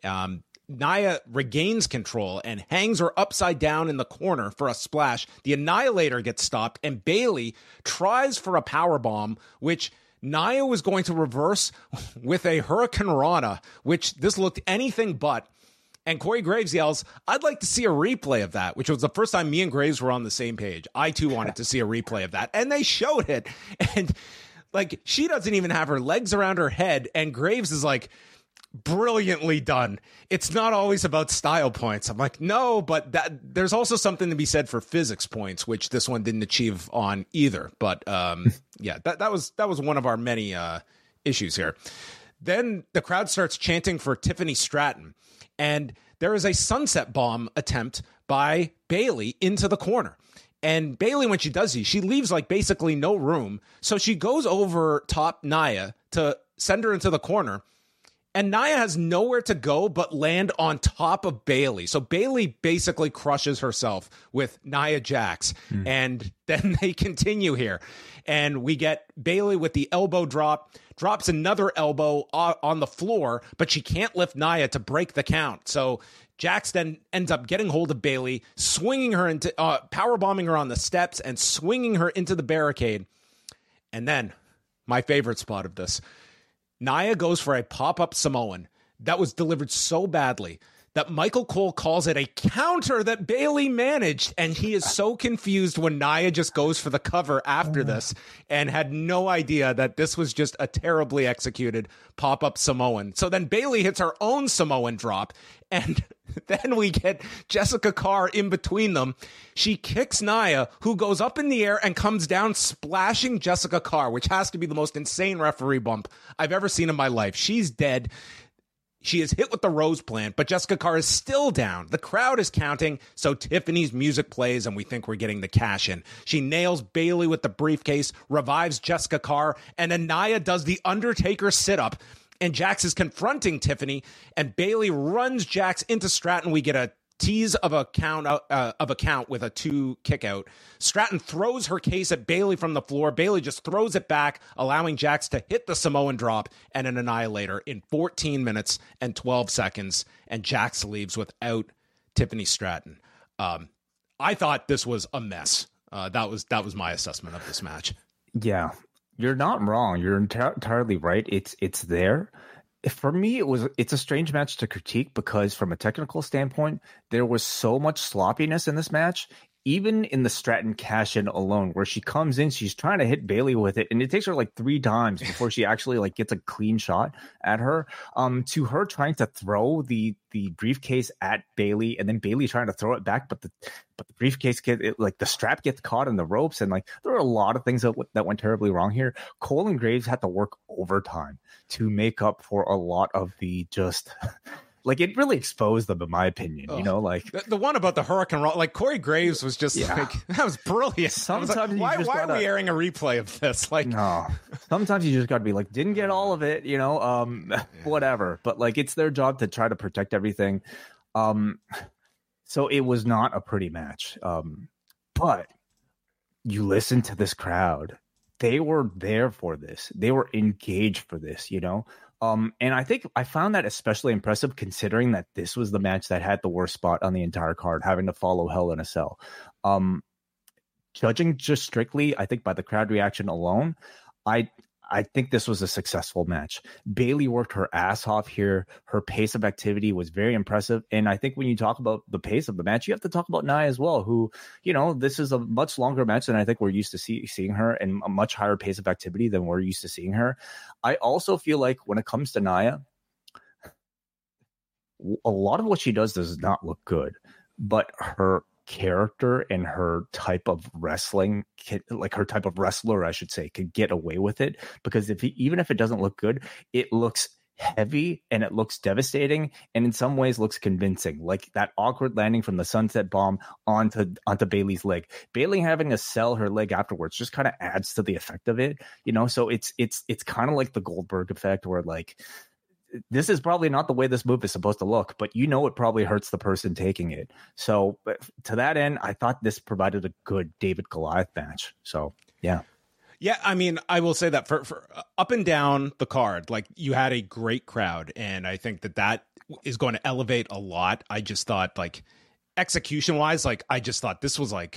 [SPEAKER 1] Nia regains control and hangs her upside down in the corner for a splash. The Annihilator gets stopped, and Bayley tries for a powerbomb, which Nia was going to reverse with a Hurricane Rana, which this looked anything but. And Corey Graves yells, "I'd like to see a replay of that," which was the first time me and Graves were on the same page. I, too, wanted to see a replay of that. And they showed it. And, she doesn't even have her legs around her head, and Graves is brilliantly done. It's not always about style points. I'm no, but there's also something to be said for physics points, which this one didn't achieve on either. But yeah, that was one of our many issues here. Then the crowd starts chanting for Tiffany Stratton, and there is a sunset bomb attempt by Bayley into the corner. And Bayley, when she does these, she leaves basically no room. So she goes over top Nia to send her into the corner. And Nia has nowhere to go but land on top of Bayley. So Bayley basically crushes herself with Nia Jax. And then they continue here. And we get Bayley with the elbow drop, drops another elbow on the floor, but she can't lift Nia to break the count. So Jax then ends up getting hold of Bayley, swinging her into, powerbombing her on the steps and swinging her into the barricade. And then my favorite spot of this, Nia goes for a pop-up Samoan that was delivered so badly that Michael Cole calls it a counter that Bayley managed, and he is so confused when Nia just goes for the cover after this and had no idea that this was just a terribly executed pop-up Samoan. So then Bayley hits her own Samoan drop, and then we get Jessica Carr in between them. She kicks Nia, who goes up in the air and comes down splashing Jessica Carr, which has to be the most insane referee bump I've ever seen in my life. She's dead. She is hit with the Rose Plant, but Jessica Carr is still down. The crowd is counting, so Tiffany's music plays, and we think we're getting the cash in. She nails Bayley with the briefcase, revives Jessica Carr, and then Nia does the Undertaker sit-up, and Jax is confronting Tiffany, and Bayley runs Jax into Stratton. We get a tease of a count with a 2 kick out. Stratton throws her case at Bayley from the floor. Bayley just throws it back, allowing Jax to hit the Samoan drop and an Annihilator in 14 minutes and 12 seconds. And Jax leaves without Tiffany Stratton. I thought this was a mess. That was my assessment of this match.
[SPEAKER 2] Yeah, you're not wrong. You're entirely right. It's there. For me, it's a strange match to critique because from a technical standpoint, there was so much sloppiness in this match, even in the Stratton cash-in alone, where she comes in, she's trying to hit Bayley with it, and it takes her 3 times before she actually gets a clean shot at her. To her trying to throw the briefcase at Bayley, and then Bayley trying to throw it back, but the briefcase the strap gets caught in the ropes, and there are a lot of things that went terribly wrong here. Cole and Graves had to work overtime to make up for a lot of the just it really exposed them, in my opinion.
[SPEAKER 1] The one about the Hurricane, Corey Graves was just that was brilliant.
[SPEAKER 2] Sometimes
[SPEAKER 1] why are we airing a replay of this?
[SPEAKER 2] No, sometimes you just got to be didn't get all of it, whatever. But it's their job to try to protect everything. So it was not a pretty match. But you listen to this crowd. They were there for this. They were engaged for this, And I think I found that especially impressive considering that this was the match that had the worst spot on the entire card, having to follow Hell in a Cell. Judging just strictly, I think, by the crowd reaction alone, I I think this was a successful match. Bayley worked her ass off here. Her pace of activity was very impressive. And I think when you talk about the pace of the match, you have to talk about Nia as well, who, this is a much longer match than I think we're used to seeing her, and a much higher pace of activity than we're used to seeing her. I also feel like when it comes to Nia, a lot of what she does not look good, but her character and her type of wrestling, like her type of wrestler, I should say, could get away with it, because even if it doesn't look good, it looks heavy and it looks devastating, and in some ways looks convincing, like that awkward landing from the sunset bomb onto Bayley's leg. Bayley having to sell her leg afterwards just kind of adds to the effect of it, so it's kind of like the Goldberg effect, where like, this is probably not the way this move is supposed to look, but it probably hurts the person taking it. So to that end, I thought this provided a good David Goliath match. So yeah.
[SPEAKER 1] Yeah, I mean, I will say that for up and down the card, like, you had a great crowd, and I think that is going to elevate a lot. I just thought, like, execution wise, like, I just thought this was I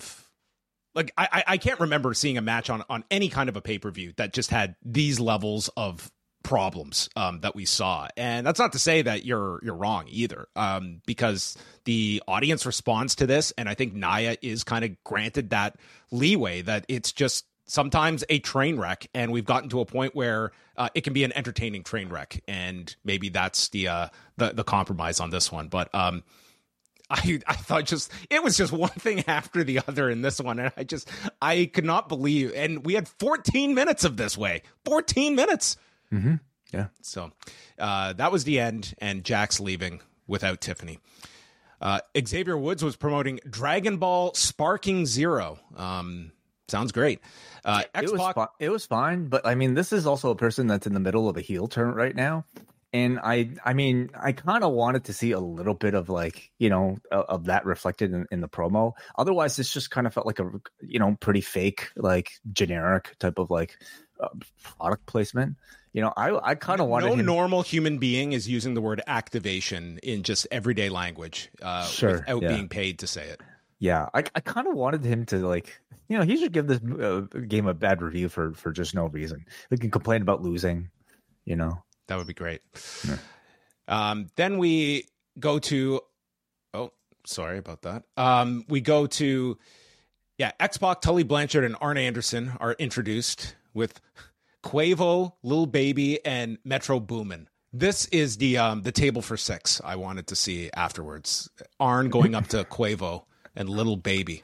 [SPEAKER 1] can't remember seeing a match on any kind of a pay-per-view that just had these levels of problems that we saw. And that's not to say that you're wrong either, because the audience responds to this, and I think Nia is kind of granted that leeway that it's just sometimes a train wreck, and we've gotten to a point where it can be an entertaining train wreck, and maybe that's the compromise on this one. But I thought it was just one thing after the other in this one, and I could not believe, and we had 14 minutes of this way. 14 minutes.
[SPEAKER 2] Mm-hmm. Yeah.
[SPEAKER 1] So that was the end, and Jack's leaving without Tiffany. Xavier Woods was promoting Dragon Ball Sparking Zero. Sounds great.
[SPEAKER 2] It was fine, but I mean, this is also a person that's in the middle of a heel turn right now. And I kind of wanted to see a little bit of of that reflected in the promo. Otherwise, this just kind of felt like a, pretty fake, like generic type of product placement. I kind of wanted
[SPEAKER 1] normal human being is using the word activation in just everyday language, without being paid to say it.
[SPEAKER 2] Yeah, I kind of wanted him to he should give this game a bad review for just no reason. He can complain about losing,
[SPEAKER 1] That would be great. Yeah. Then we go to, sorry about that. We go to, X-Pac, Tully Blanchard, and Arn Anderson are introduced with Quavo, Lil Baby, and Metro Boomin. This is the table for six I wanted to see afterwards. Arn going up to Quavo and Lil Baby.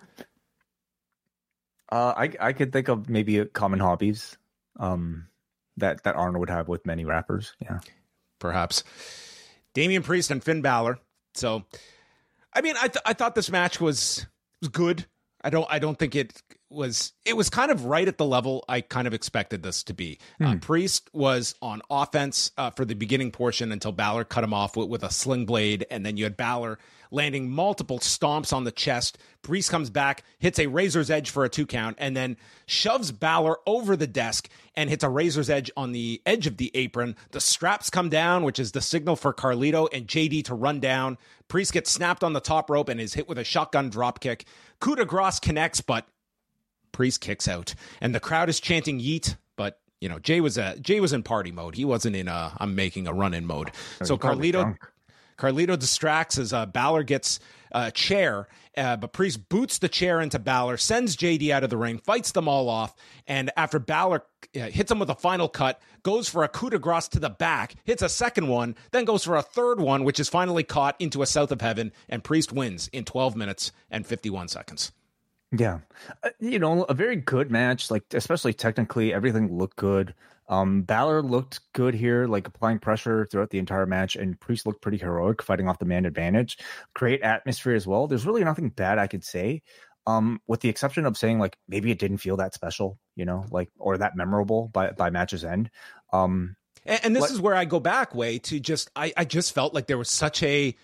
[SPEAKER 2] I could think of maybe common hobbies that Arn would have with many rappers. Yeah,
[SPEAKER 1] perhaps. Damian Priest and Finn Balor. So, I mean, I thought this match was good. I don't think it was kind of right at the level I kind of expected this to be. Priest was on offense for the beginning portion until Balor cut him off with a sling blade, and then you had Balor landing multiple stomps on the chest. Priest comes back, hits a Razor's Edge for a 2 count, and then shoves Balor over the desk and hits a Razor's Edge on the edge of the apron. The straps come down, which is the signal for Carlito and JD to run down. Priest gets snapped on the top rope and is hit with a shotgun dropkick. Coup de grace connects, but Priest kicks out, and the crowd is chanting yeet. But Jay was in party mode. He wasn't in I'm making a run in mode. So Carlito distracts as Balor gets a chair, but Priest boots the chair into Balor, sends JD out of the ring, fights them all off, and after Balor hits him with a final cut, goes for a coup de grace to the back, hits a second one, then goes for a third one, which is finally caught into a South of Heaven, and Priest wins in 12 minutes and 51 seconds.
[SPEAKER 2] Yeah. A very good match, especially technically, everything looked good. Balor looked good here, applying pressure throughout the entire match, and Priest looked pretty heroic, fighting off the man advantage. Great atmosphere as well. There's really nothing bad I could say, with the exception of saying maybe it didn't feel that special, or that memorable by match's end.
[SPEAKER 1] And this is where I go back way to just I just felt like there was such a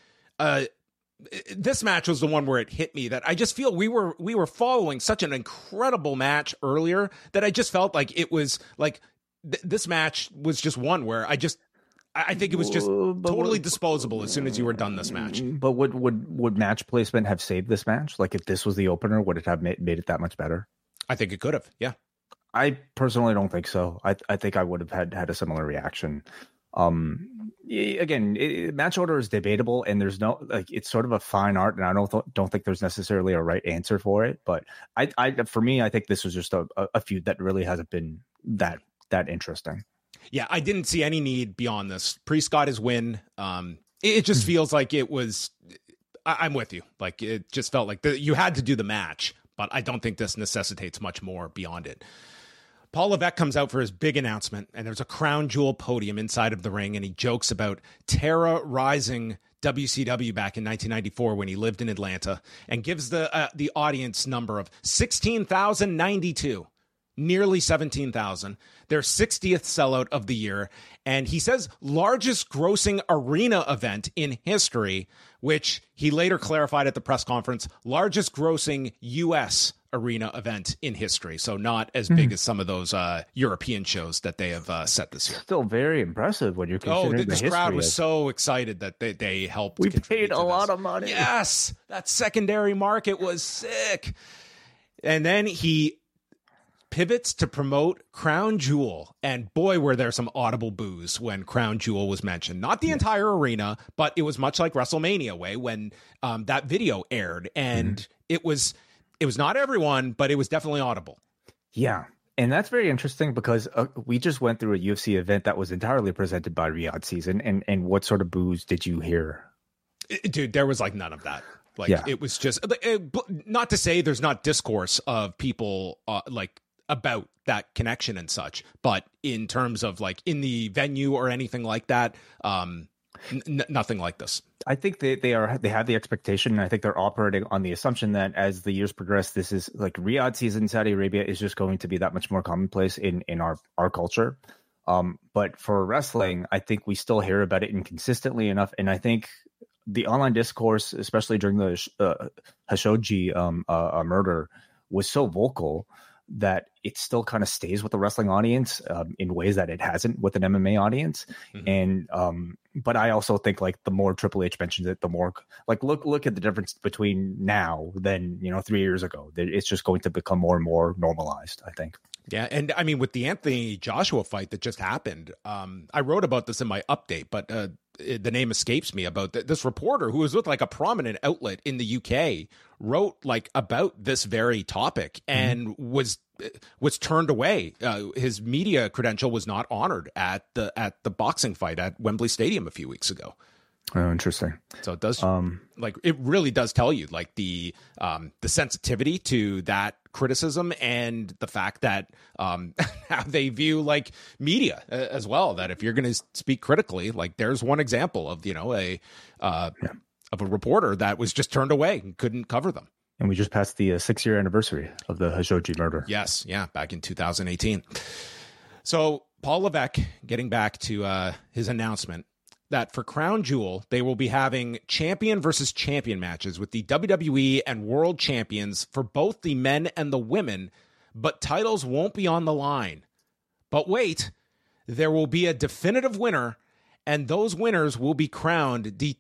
[SPEAKER 1] this match was the one where it hit me that I just feel we were following such an incredible match earlier that I just felt like it was this match was just one where I think it was just totally disposable as soon as you were done this match.
[SPEAKER 2] But would match placement have saved this match? If this was the opener, would it have made it that much better?
[SPEAKER 1] I think it could have. Yeah.
[SPEAKER 2] I personally don't think so. I think I would have had a similar reaction. Again, match order is debatable, and there's no it's sort of a fine art, and I don't think there's necessarily a right answer for it. But for me, I think this was just a feud that really hasn't been that interesting.
[SPEAKER 1] Yeah, I didn't see any need beyond this. Priest got his win. It just feels like it was. I'm with you. Like it just felt like you had to do the match, but I don't think this necessitates much more beyond it. Paul Levesque comes out for his big announcement, and there's a crown jewel podium inside of the ring, and he jokes about terrorizing WCW back in 1994 when he lived in Atlanta, and gives the audience number of 16,092, nearly 17,000, their 60th sellout of the year, and he says largest grossing arena event in history, which he later clarified at the press conference, largest grossing U.S. arena event in history. So not as big as some of those European shows that they have set this year.
[SPEAKER 2] Still very impressive when you're considering
[SPEAKER 1] this crowd was so excited that they helped.
[SPEAKER 2] We paid a lot of money.
[SPEAKER 1] Yes, that secondary market was sick. And then he pivots to promote Crown Jewel, and boy, were there some audible boos when Crown Jewel was mentioned. Not the entire arena, but it was much like WrestleMania way when that video aired, and it was not everyone, but it was definitely audible.
[SPEAKER 2] Yeah, and that's very interesting because we just went through a UFC event that was entirely presented by Riyadh Season, and what sort of boos did you hear?
[SPEAKER 1] Dude, there was like none of that. It was just not to say there's not discourse of people about that connection and such, but in terms of like in the venue or anything like that, nothing like this.
[SPEAKER 2] I think they have the expectation, and I think they're operating on the assumption that as the years progress, this is like Riyadh Season, Saudi Arabia is just going to be that much more commonplace in our culture. But for wrestling, I think we still hear about it inconsistently enough, and I think the online discourse, especially during the Khashoggi murder, was so vocal that it still kind of stays with the wrestling audience in ways that it hasn't with an MMA audience. And but I also think like the more Triple H mentions it, the more like look at the difference between now than 3 years ago. It's just going to become more and more normalized, I think.
[SPEAKER 1] Yeah, and I mean with the Anthony Joshua fight that just happened, I wrote about this in my update, but the name escapes me, about this reporter who was with like a prominent outlet in the UK wrote like about this very topic and was turned away. His media credential was not honored at the boxing fight at Wembley Stadium a few weeks ago.
[SPEAKER 2] Oh, interesting.
[SPEAKER 1] So it does it really does tell you like the sensitivity to that criticism and the fact that how they view like media as well, that if you're going to speak critically, like there's one example of of a reporter that was just turned away and couldn't cover them.
[SPEAKER 2] And we just passed the 6-year anniversary of the Khashoggi murder.
[SPEAKER 1] Yes, yeah, back in 2018. So Paul Levesque, getting back to his announcement that for Crown Jewel, they will be having champion versus champion matches with the WWE and world champions for both the men and the women, but titles won't be on the line. But wait, there will be a definitive winner, and those winners will be crowned the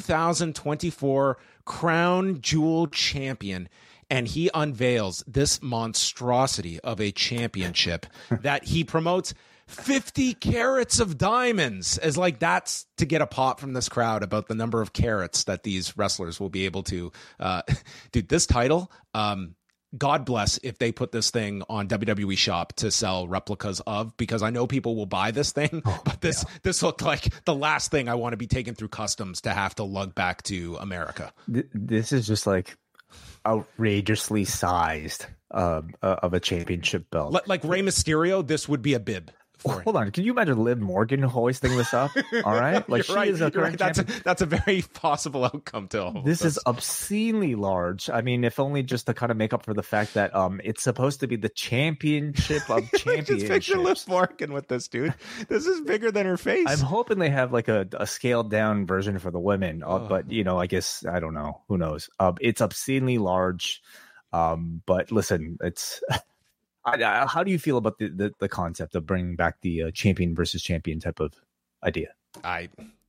[SPEAKER 1] 2024 Crown Jewel champion. And he unveils this monstrosity of a championship that he promotes 50 carats of diamonds as like that's to get a pop from this crowd about the number of carats that these wrestlers will be able to dude, this title, God bless if they put this thing on WWE Shop to sell replicas of, because I know people will buy this thing, but this looked like the last thing I want to be taken through customs to have to lug back to America.
[SPEAKER 2] This is just like outrageously sized of a championship belt.
[SPEAKER 1] Like Rey Mysterio, this would be a bib.
[SPEAKER 2] Hold on, can you imagine Liv Morgan hoisting this up? All right, like she is a current champion.
[SPEAKER 1] That's a very possible outcome to all
[SPEAKER 2] this. Is obscenely large. I mean, if only just to kind of make up for the fact that it's supposed to be the championship of championships.
[SPEAKER 1] Just picture Liv Morgan with this, dude. This is bigger than her face.
[SPEAKER 2] I'm hoping they have like a scaled down version for the women, but I guess I don't know. Who knows? It's obscenely large. But listen, it's. How do you feel about the concept of bringing back the champion versus champion type of idea?
[SPEAKER 1] I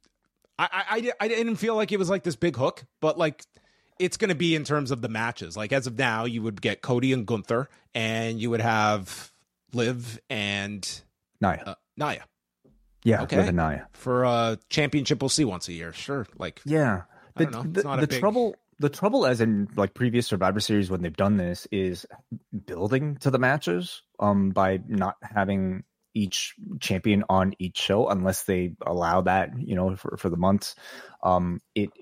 [SPEAKER 1] didn't feel like it was like this big hook, but like it's going to be in terms of the matches. Like as of now, you would get Cody and Gunther, and you would have Liv and
[SPEAKER 2] Nia.
[SPEAKER 1] Nia.
[SPEAKER 2] Yeah,
[SPEAKER 1] Okay.
[SPEAKER 2] Liv and Nia.
[SPEAKER 1] For a championship we'll see once a year. Sure. Like,
[SPEAKER 2] Yeah.
[SPEAKER 1] I don't know. It's not a big...
[SPEAKER 2] The trouble, as in like previous Survivor Series when they've done this, is building to the matches by not having each champion on each show unless they allow that, for the months. I'm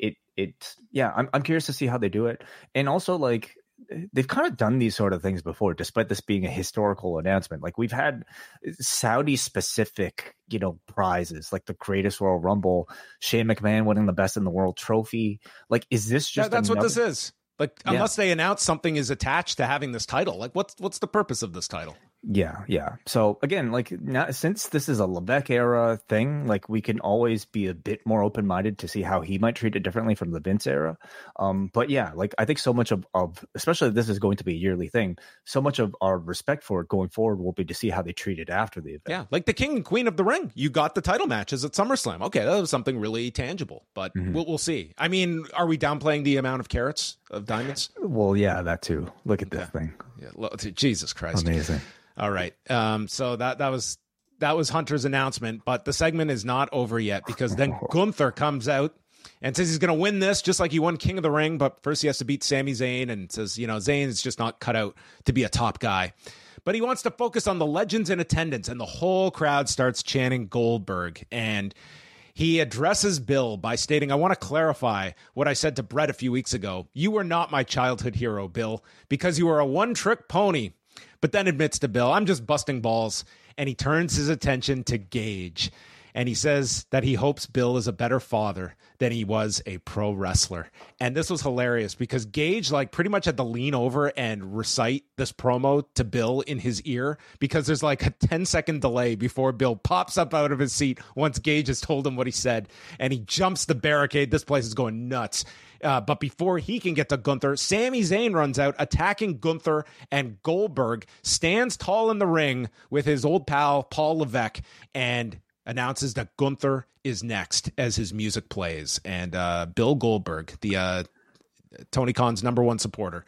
[SPEAKER 2] curious to see how they do it. And also, like, they've kind of done these sort of things before, despite this being a historical announcement. Like, we've had Saudi specific, prizes like the Greatest Royal Rumble, Shane McMahon winning the Best in the World trophy. Like, is this just
[SPEAKER 1] that's what this is? Like, unless they announce something is attached to having this title, like what's the purpose of this title?
[SPEAKER 2] Yeah. So again, like, now, since this is a Levesque era thing, like, we can always be a bit more open-minded to see how he might treat it differently from the Vince era. But yeah, like, I think so much of especially if this is going to be a yearly thing, so much of our respect for it going forward will be to see how they treat it after the event.
[SPEAKER 1] Yeah, like the King and Queen of the Ring. You got the title matches at SummerSlam. Okay, that was something really tangible, but we'll see. I mean, are we downplaying the amount of carats, of diamonds?
[SPEAKER 2] Well, yeah, that too. Look at this thing.
[SPEAKER 1] Yeah, Jesus Christ.
[SPEAKER 2] Amazing.
[SPEAKER 1] All right. So that was Hunter's announcement, but the segment is not over yet because then Gunther comes out and says he's going to win this just like he won King of the Ring, but first he has to beat Sami Zayn, and says, Zayn is just not cut out to be a top guy. But he wants to focus on the legends in attendance, and the whole crowd starts chanting Goldberg, and he addresses Bill by stating, I want to clarify what I said to Brett a few weeks ago. You were not my childhood hero, Bill, because you were a one-trick pony. But then admits to Bill, I'm just busting balls. And he turns his attention to Gage. And he says that he hopes Bill is a better father than he was a pro wrestler. And this was hilarious because Gage pretty much had to lean over and recite this promo to Bill in his ear, because there's like a 10-second delay before Bill pops up out of his seat once Gage has told him what he said. And he jumps the barricade. This place is going nuts. But before he can get to Gunther, Sami Zayn runs out, attacking Gunther, and Goldberg stands tall in the ring with his old pal, Paul Levesque, and announces that Gunther is next as his music plays. And Bill Goldberg, the Tony Khan's number one supporter,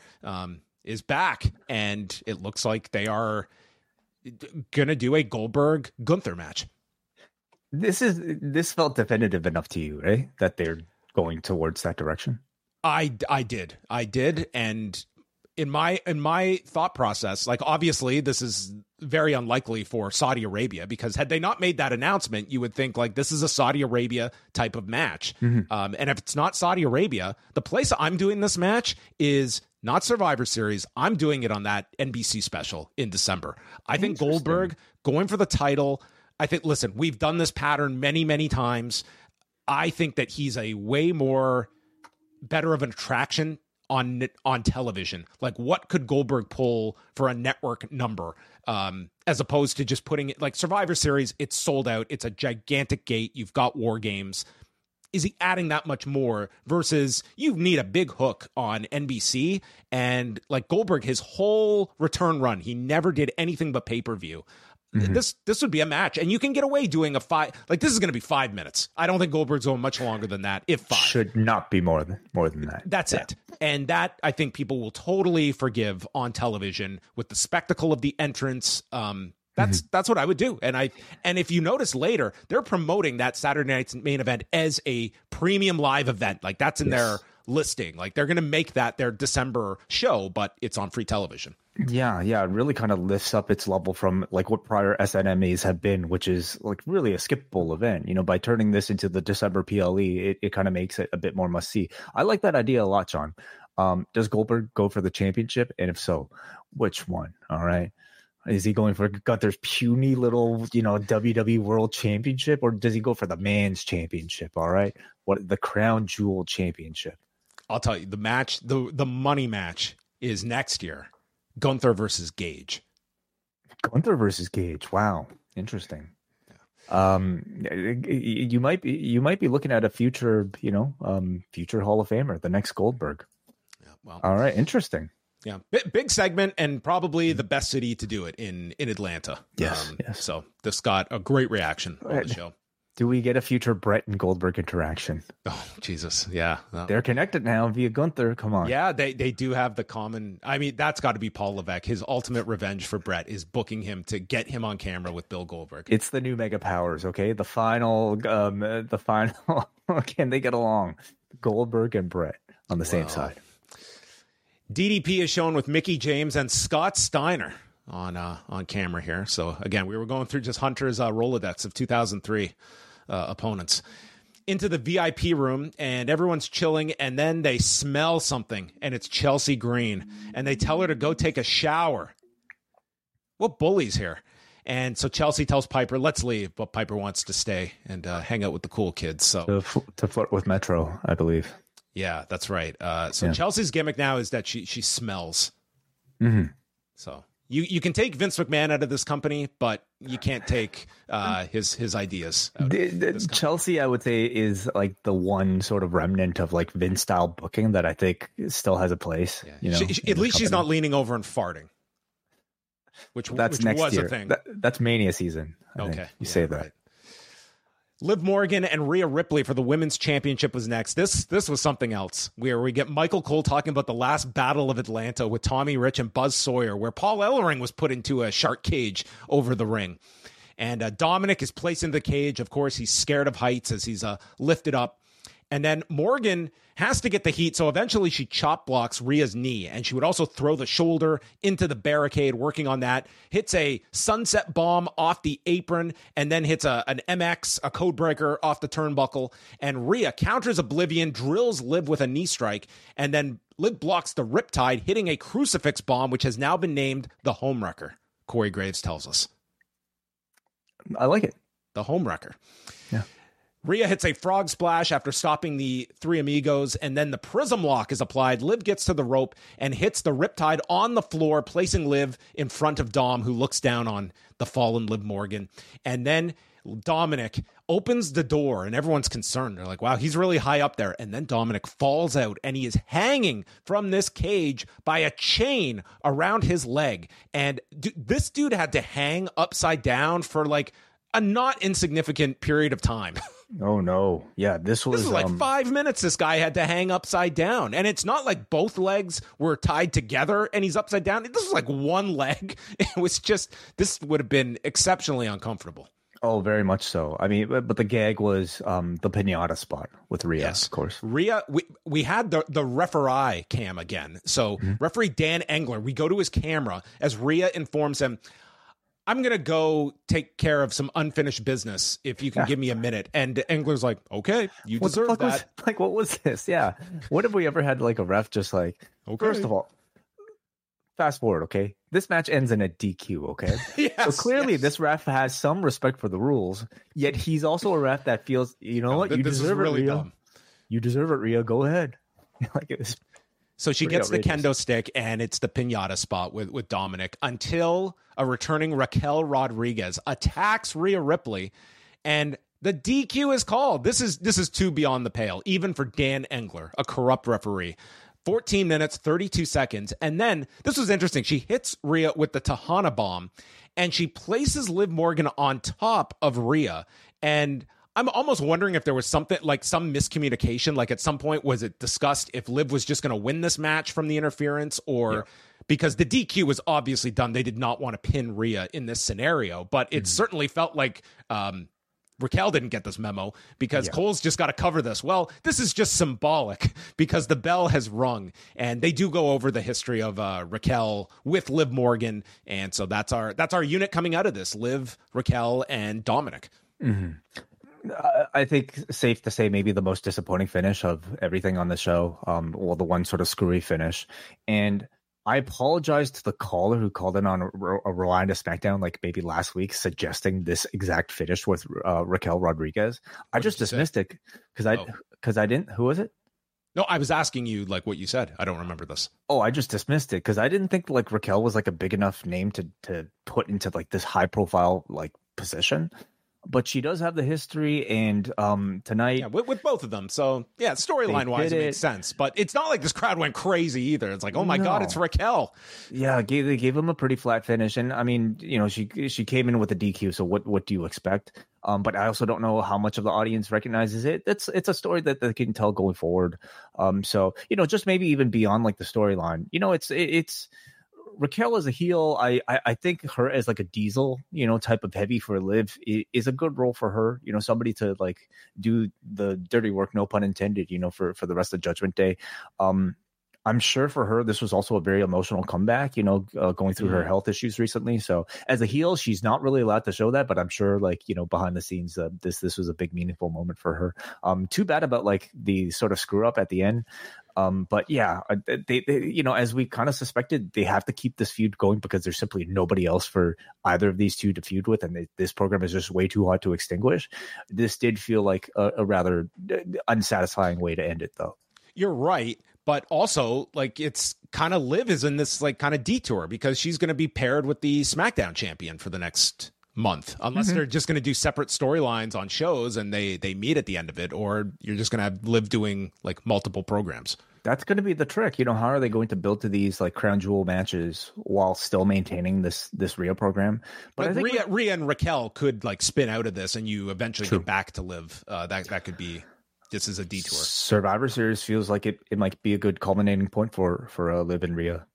[SPEAKER 1] is back. And it looks like they are going to do a Goldberg-Gunther match.
[SPEAKER 2] This felt definitive enough to you, right? That they're going towards that direction.
[SPEAKER 1] I did. And in my thought process, like, obviously this is very unlikely for Saudi Arabia, because had they not made that announcement, you would think like this is a Saudi Arabia type of match. And if it's not Saudi Arabia, the place I'm doing this match is not Survivor Series. I'm doing it on that NBC special in December. I think Goldberg going for the title. I think, listen, we've done this pattern many, many times. I think that he's a way more better of an attraction on television. Like, what could Goldberg pull for a network number, as opposed to just putting it like Survivor Series? It's sold out. It's a gigantic gate. You've got War Games. Is he adding that much more versus you need a big hook on NBC? And like Goldberg, his whole return run, he never did anything but pay-per-view. This would be a match, and you can get away doing this is going to be 5 minutes. I don't think Goldberg's going much longer than that. If 5
[SPEAKER 2] should not be more than that.
[SPEAKER 1] That's it. And that, I think, people will totally forgive on television with the spectacle of the entrance. That's what I would do. And if you notice later, they're promoting that Saturday night's main event as a premium live event. Like, that's in their listing. Like, they're going to make that their December show, but it's on free television.
[SPEAKER 2] Yeah, it really kind of lifts up its level from like what prior SNMAs have been, which is like really a skippable event. By turning this into the December PLE, it kind of makes it a bit more must see. I like that idea a lot, John. Does Goldberg go for the championship? And if so, which one? All right. Is he going for Gunther's puny little, WWE World Championship, or does he go for the Man's Championship? All right. The Crown Jewel Championship? I'll
[SPEAKER 1] tell you, the match, the money match is next year. Gunther versus Gage.
[SPEAKER 2] Gunther versus Gage. Wow, interesting. You might be looking at a future, future Hall of Famer, the next Goldberg.
[SPEAKER 1] Yeah, well,
[SPEAKER 2] all right, interesting.
[SPEAKER 1] Yeah, big segment, and probably the best city to do it in Atlanta.
[SPEAKER 2] Yes.
[SPEAKER 1] So this got a great reaction on the show.
[SPEAKER 2] Do we get a future Brett and Goldberg interaction?
[SPEAKER 1] Oh, Jesus. Yeah.
[SPEAKER 2] They're connected now via Gunther. Come on.
[SPEAKER 1] Yeah, they do have the common. I mean, that's got to be Paul Levesque. His ultimate revenge for Brett is booking him to get him on camera with Bill Goldberg.
[SPEAKER 2] It's the new Mega Powers, okay? The final. Can they get along? Goldberg and Brett on the same side.
[SPEAKER 1] DDP is shown with Mickie James and Scott Steiner on camera here. So again, we were going through just Hunter's Rolodex of 2003 opponents. Into the VIP room, and everyone's chilling, and then they smell something, and it's Chelsea Green, and they tell her to go take a shower. What bullies here? And so Chelsea tells Piper, let's leave, but Piper wants to stay and hang out with the cool kids. So
[SPEAKER 2] to flirt with Metro, I believe.
[SPEAKER 1] Yeah, that's right. Chelsea's gimmick now is that she smells.
[SPEAKER 2] Mm-hmm.
[SPEAKER 1] So you can take Vince McMahon out of this company, but you can't take his ideas out of this
[SPEAKER 2] Chelsea, I would say, is like the one sort of remnant of like Vince style booking that I think still has a place. Yeah. You know,
[SPEAKER 1] at least she's not leaning over and farting. Which
[SPEAKER 2] next
[SPEAKER 1] was
[SPEAKER 2] year.
[SPEAKER 1] A thing.
[SPEAKER 2] That's Mania season.
[SPEAKER 1] Okay,
[SPEAKER 2] you say that. Right.
[SPEAKER 1] Liv Morgan and Rhea Ripley for the women's championship was next. This was something else, where we get Michael Cole talking about the last battle of Atlanta with Tommy Rich and Buzz Sawyer, where Paul Ellering was put into a shark cage over the ring. And Dominic is placed in the cage. Of course, he's scared of heights as he's lifted up. And then Morgan has to get the heat, so eventually she chop blocks Rhea's knee, and she would also throw the shoulder into the barricade, working on that, hits a sunset bomb off the apron, and then hits an MX, a code breaker off the turnbuckle, and Rhea counters Oblivion, drills Liv with a knee strike, and then Liv blocks the Riptide, hitting a crucifix bomb, which has now been named the Homewrecker, Corey Graves tells us.
[SPEAKER 2] I like it.
[SPEAKER 1] The Homewrecker.
[SPEAKER 2] Yeah.
[SPEAKER 1] Rhea hits a frog splash after stopping the Three Amigos, and then the Prism Lock is applied. Liv gets to the rope and hits the Riptide on the floor, placing Liv in front of Dom, who looks down on the fallen Liv Morgan. And then Dominic opens the door, and everyone's concerned. They're like, wow, he's really high up there. And then Dominic falls out, and he is hanging from this cage by a chain around his leg. And this dude had to hang upside down for like a not insignificant period of time.
[SPEAKER 2] Oh no. Yeah, this was
[SPEAKER 1] like 5 minutes this guy had to hang upside down. And it's not like both legs were tied together and he's upside down. This was like one leg. It was just, this would have been exceptionally uncomfortable.
[SPEAKER 2] Oh, very much so. I mean, but the gag was the pinata spot with Rhea,
[SPEAKER 1] yes.
[SPEAKER 2] Of course.
[SPEAKER 1] Rhea, we had the referee cam again. So referee Dan Engler, we go to his camera as Rhea informs him, I'm going to go take care of some unfinished business if you can give me a minute. And Engler's like, okay, you deserve that.
[SPEAKER 2] What was this? Yeah. What have we ever had like a ref just like, okay. First of all, fast forward, okay? This match ends in a DQ, okay?
[SPEAKER 1] Yes,
[SPEAKER 2] so clearly this ref has some respect for the rules, yet he's also a ref that feels, you know what? You deserve it, Rhea. Dumb. You deserve it, Rhea. Go ahead. Like it was.
[SPEAKER 1] So she gets outrageous. The kendo stick, and it's the pinata spot with Dominic until a returning Raquel Rodriguez attacks Rhea Ripley, and the DQ is called. This is too beyond the pale, even for Dan Engler, a corrupt referee. 14 minutes, 32 seconds, and then, this was interesting, she hits Rhea with the Tahana bomb, and she places Liv Morgan on top of Rhea, and I'm almost wondering if there was something like some miscommunication. Like at some point, was it discussed if Liv was just going to win this match from the interference or because the DQ was obviously done. They did not want to pin Rhea in this scenario, but it certainly felt like Raquel didn't get this memo because Cole's just got to cover this. Well, this is just symbolic because the bell has rung and they do go over the history of Raquel with Liv Morgan. And so that's our unit coming out of this, Liv, Raquel, and Dominic.
[SPEAKER 2] Mm-hmm. I think safe to say maybe the most disappointing finish of everything on the show. Well, the one sort of screwy finish. And I apologize to the caller who called in on a Rewind to SmackDown like maybe last week suggesting this exact finish with Raquel Rodriguez. I just dismissed it because I didn't. Who was it?
[SPEAKER 1] No, I was asking you like what you said. I don't remember this.
[SPEAKER 2] Oh, I just dismissed it because I didn't think like Raquel was like a big enough name to put into like this high profile like position. but she does have the history, and tonight,
[SPEAKER 1] yeah, with both of them. So yeah, storyline wise, it makes sense. But it's not like this crowd went crazy either. It's like, oh my god, it's Raquel.
[SPEAKER 2] Yeah, they gave him a pretty flat finish, and I mean, you know, she came in with a DQ. So what do you expect? But I also don't know how much of the audience recognizes it. It's a story that they can tell going forward. So you know, just maybe even beyond like the storyline. You know, it's Raquel as a heel. I think her as like a Diesel, you know, type of heavy for Liv is a good role for her. You know, somebody to like do the dirty work, no pun intended. You know, for the rest of Judgment Day. I'm sure for her, this was also a very emotional comeback, you know, going through her health issues recently. So as a heel, she's not really allowed to show that, but I'm sure like, you know, behind the scenes, this was a big meaningful moment for her. Too bad about like the sort of screw up at the end. But yeah, they you know, as we kind of suspected, they have to keep this feud going because there's simply nobody else for either of these two to feud with. And this program is just way too hot to extinguish. This did feel like a rather unsatisfying way to end it though.
[SPEAKER 1] You're right. But also, like, it's kind of Liv is in this, like, kind of detour because she's going to be paired with the SmackDown champion for the next month, unless they're just going to do separate storylines on shows and they meet at the end of it, or you're just going to have Liv doing, like, multiple programs.
[SPEAKER 2] That's going to be the trick. You know, how are they going to build to these, like, crown jewel matches while still maintaining this Rhea program?
[SPEAKER 1] But I think Rhea and Raquel could, like, spin out of this and you eventually go back to Liv. That could be... This is a detour.
[SPEAKER 2] Survivor Series feels like it might be a good culminating point for Liv and Rhea.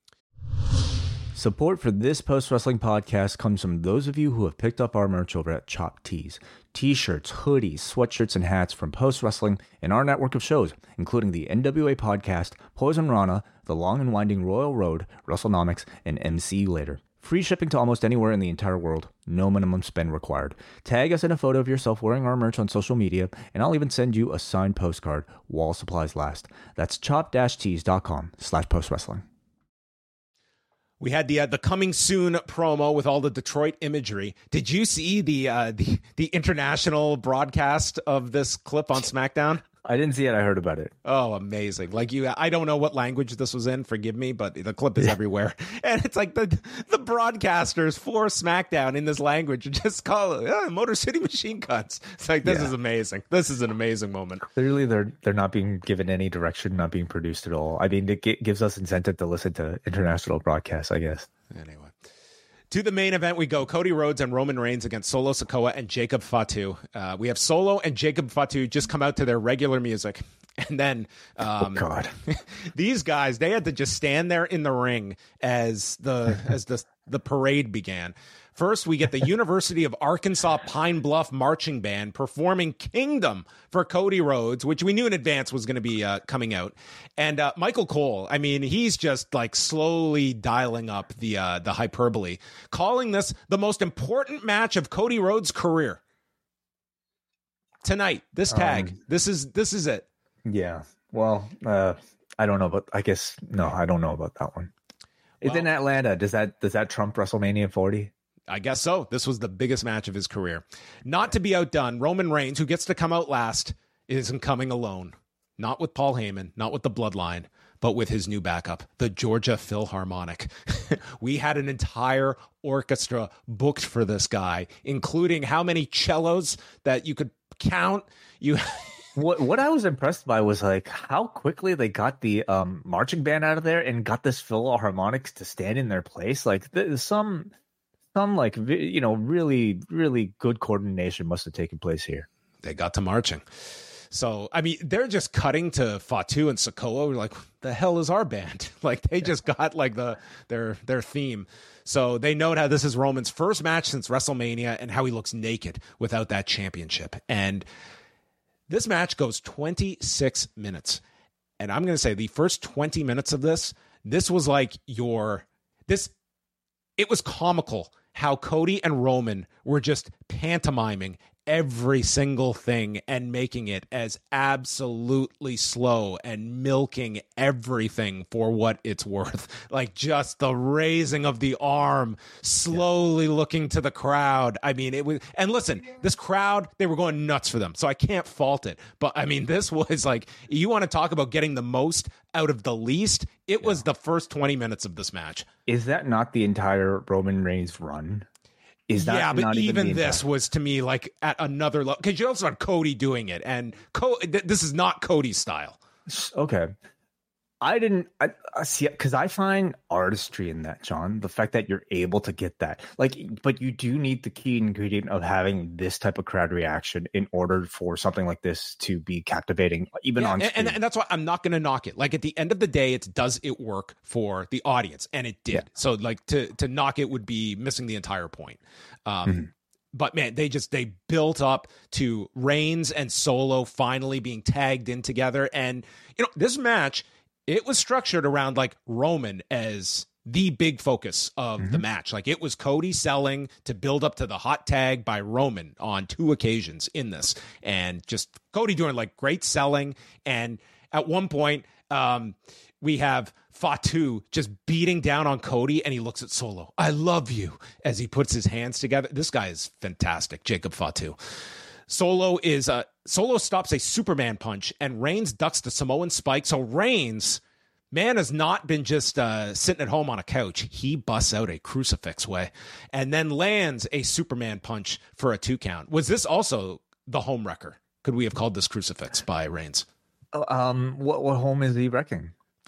[SPEAKER 2] Support for this post-wrestling podcast comes from those of you who have picked up our merch over at Chopped Tees. T-shirts, hoodies, sweatshirts, and hats from post-wrestling and our network of shows, including the NWA Podcast, Poison Rana, The Long and Winding Royal Road, WrestleNomics, and MC Later. Free shipping to almost anywhere in the entire world. No minimum spend required. Tag us in a photo of yourself wearing our merch on social media, and I'll even send you a signed postcard while supplies last. That's chop-tees.com/postwrestling.
[SPEAKER 1] We had the coming soon promo with all the Detroit imagery. Did you see the international broadcast of this clip on SmackDown?
[SPEAKER 2] I didn't see it. I heard about it.
[SPEAKER 1] Oh, amazing. Like I don't know what language this was in. Forgive me, but the clip is everywhere. And it's like the broadcasters for SmackDown in this language just call it Motor City Machine Guns. It's like, this is amazing. This is an amazing moment.
[SPEAKER 2] Clearly, they're not being given any direction, not being produced at all. I mean, it gives us incentive to listen to international broadcasts, I guess.
[SPEAKER 1] Anyway. To the main event we go. Cody Rhodes and Roman Reigns against Solo Sikoa and Jacob Fatu. We have Solo and Jacob Fatu just come out to their regular music. And then these guys, they had to just stand there in the ring as the parade began. First, we get the University of Arkansas Pine Bluff Marching Band performing Kingdom for Cody Rhodes, which we knew in advance was going to be coming out. And Michael Cole, I mean, he's just like slowly dialing up the hyperbole, calling this the most important match of Cody Rhodes' career. Tonight, this tag, this is it.
[SPEAKER 2] Yeah. Well, I don't know, but I guess no, I don't know about that one. It's in Atlanta. Does that trump WrestleMania 40?
[SPEAKER 1] I guess so. This was the biggest match of his career. Not to be outdone, Roman Reigns, who gets to come out last, isn't coming alone. Not with Paul Heyman, not with the Bloodline, but with his new backup, the Georgia Philharmonic. We had an entire orchestra booked for this guy, including how many cellos that you could count.
[SPEAKER 2] What I was impressed by was like how quickly they got the marching band out of there and got this Philharmonics to stand in their place. Like some like, you know, really, really good coordination must have taken place here.
[SPEAKER 1] They got to marching. So, I mean, they're just cutting to Fatu and Sikoa. We're like, the hell is our band? Like, they just got like their theme. So they note how this is Roman's first match since WrestleMania and how he looks naked without that championship. And this match goes 26 minutes. And I'm going to say the first 20 minutes of this was like it was comical how Cody and Roman were just pantomiming every single thing and making it as absolutely slow and milking everything for what it's worth. Like just the raising of the arm, slowly looking to the crowd. I mean, it was, and listen, this crowd, they were going nuts for them. So I can't fault it. But I mean, this was like, you want to talk about getting the most out of the least. It was the first 20 minutes of this match.
[SPEAKER 2] Is that not the entire Roman Reigns run? Is that
[SPEAKER 1] yeah, but
[SPEAKER 2] not
[SPEAKER 1] even this was to me like at another level, because you also had Cody doing it, and this is not Cody's style.
[SPEAKER 2] Okay. I see it because I find artistry in that, John. The fact that you're able to get that, like, but you do need the key ingredient of having this type of crowd reaction in order for something like this to be captivating, even on screen.
[SPEAKER 1] And that's why I'm not going to knock it. Like at the end of the day, does it work for the audience? And it did. Yeah. So like to knock it would be missing the entire point. But man, they built up to Reigns and Solo finally being tagged in together. And, this match, it was structured around like Roman as the big focus of the match. Like it was Cody selling to build up to the hot tag by Roman on 2 occasions in this. And just Cody doing like great selling. And at one point, we have Fatu just beating down on Cody, and he looks at Solo. I love you, as he puts his hands together. This guy is fantastic, Jacob Fatu. Solo stops a Superman punch, and Reigns ducks the Samoan spike. So Reigns, man, has not been just sitting at home on a couch. He busts out a crucifix way, and then lands a Superman punch for a 2 count. Was this also the home wrecker? Could we have called this crucifix by Reigns?
[SPEAKER 2] What home is he wrecking?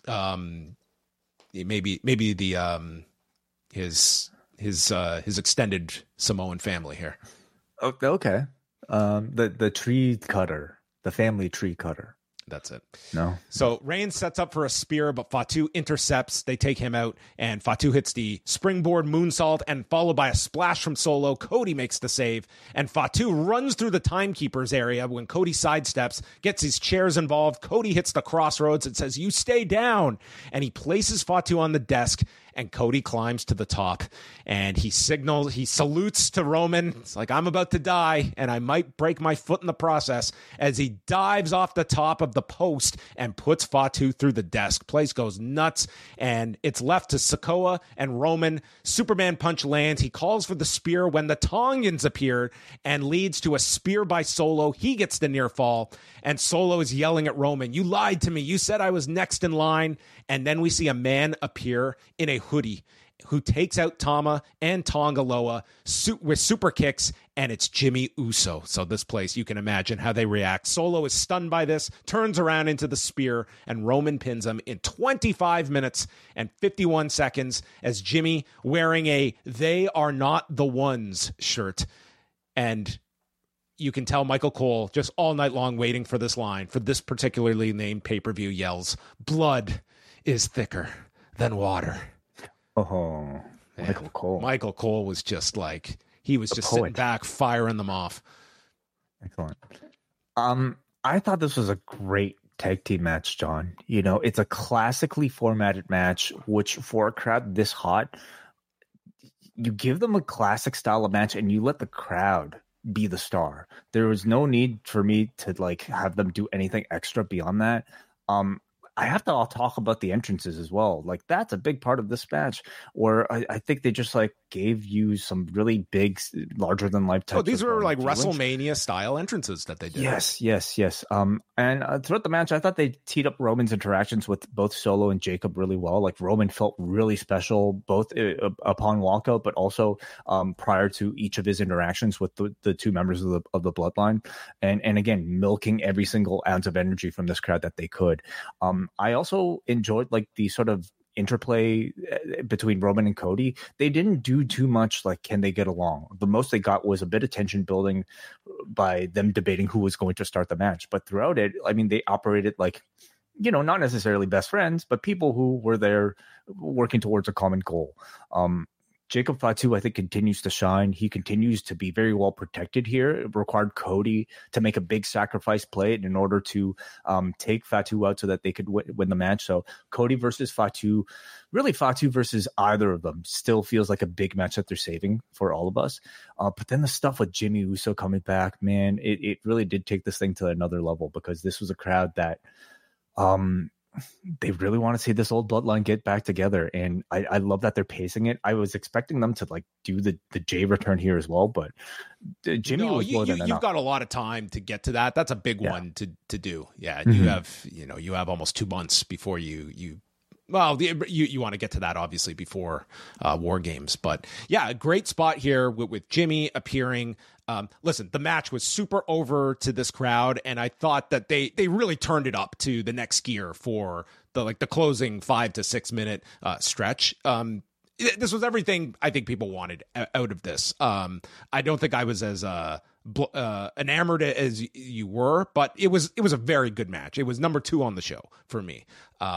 [SPEAKER 1] Maybe the his extended Samoan family here.
[SPEAKER 2] Okay. The tree cutter, the family tree cutter.
[SPEAKER 1] That's it.
[SPEAKER 2] No.
[SPEAKER 1] So Reigns sets up for a spear, but Fatu intercepts. They take him out, and Fatu hits the springboard moonsault, and followed by a splash from Solo. Cody makes the save, and Fatu runs through the timekeeper's area when Cody sidesteps, gets his chairs involved. Cody hits the crossroads and says, "You stay down," and he places Fatu on the desk, and Cody climbs to the top, and he salutes to Roman. It's like, I'm about to die, and I might break my foot in the process, as he dives off the top of the post and puts Fatu through the desk. Place goes nuts, and it's left to Sikoa and Roman. Superman punch lands. He calls for the spear when the Tongans appear, and leads to a spear by Solo. He gets the near fall, and Solo is yelling at Roman, "You lied to me. You said I was next in line." And then we see a man appear in a hoodie who takes out Tama and Tongaloa with super kicks, and it's Jimmy Uso. So this place, you can imagine how they react. Solo is stunned by this, turns around into the spear, and Roman pins him in 25 minutes and 51 seconds as Jimmy, wearing a "They Are Not the Ones" shirt. And you can tell Michael Cole, just all night long waiting for this line, for this particularly named pay-per-view, yells, "Blood is thicker than water."
[SPEAKER 2] Oh,
[SPEAKER 1] yeah.
[SPEAKER 2] Michael Cole.
[SPEAKER 1] Michael Cole was just like, he was just sitting back, firing them off.
[SPEAKER 2] Excellent. I thought this was a great tag team match, John. It's a classically formatted match, which for a crowd this hot, you give them a classic style of match and you let the crowd be the star. There was no need for me to like have them do anything extra beyond that. I have to talk about the entrances as well. Like that's a big part of this match, where I think they just like gave you some really big, larger than life types.
[SPEAKER 1] Oh, these were like WrestleMania style entrances that they did.
[SPEAKER 2] Yes. And throughout the match, I thought they teed up Roman's interactions with both Solo and Jacob really well. Like Roman felt really special, both upon walkout, but also prior to each of his interactions with the 2 members of the Bloodline, and again milking every single ounce of energy from this crowd that they could. I also enjoyed like the sort of interplay between Roman and Cody. They didn't do too much like, can they get along? The most they got was a bit of tension building by them debating who was going to start the match. But throughout it, I mean, they operated like, not necessarily best friends, but people who were there working towards a common goal. Jacob Fatu, I think, continues to shine. He continues to be very well protected here. It required Cody to make a big sacrifice play in order to take Fatu out so that they could win the match. So Cody versus Fatu, really Fatu versus either of them, still feels like a big match that they're saving for all of us. But then the stuff with Jimmy Uso coming back, man, it really did take this thing to another level, because this was a crowd that they really want to see this old bloodline get back together, and I love that they're pacing it. I was expecting them to like do the Jay return here as well, but Jimmy was more than enough.
[SPEAKER 1] You've got a lot of time to get to that. That's a big one to do. Yeah, you have almost 2 months before you Well, you want to get to that obviously before War Games, but yeah, a great spot here with Jimmy appearing. Listen, the match was super over to this crowd, and I thought that they really turned it up to the next gear for the closing 5 to 6 minute stretch. This was everything I think people wanted out of this. I don't think I was as enamored as you were, but it was a very good match. It was number 2 on the show for me.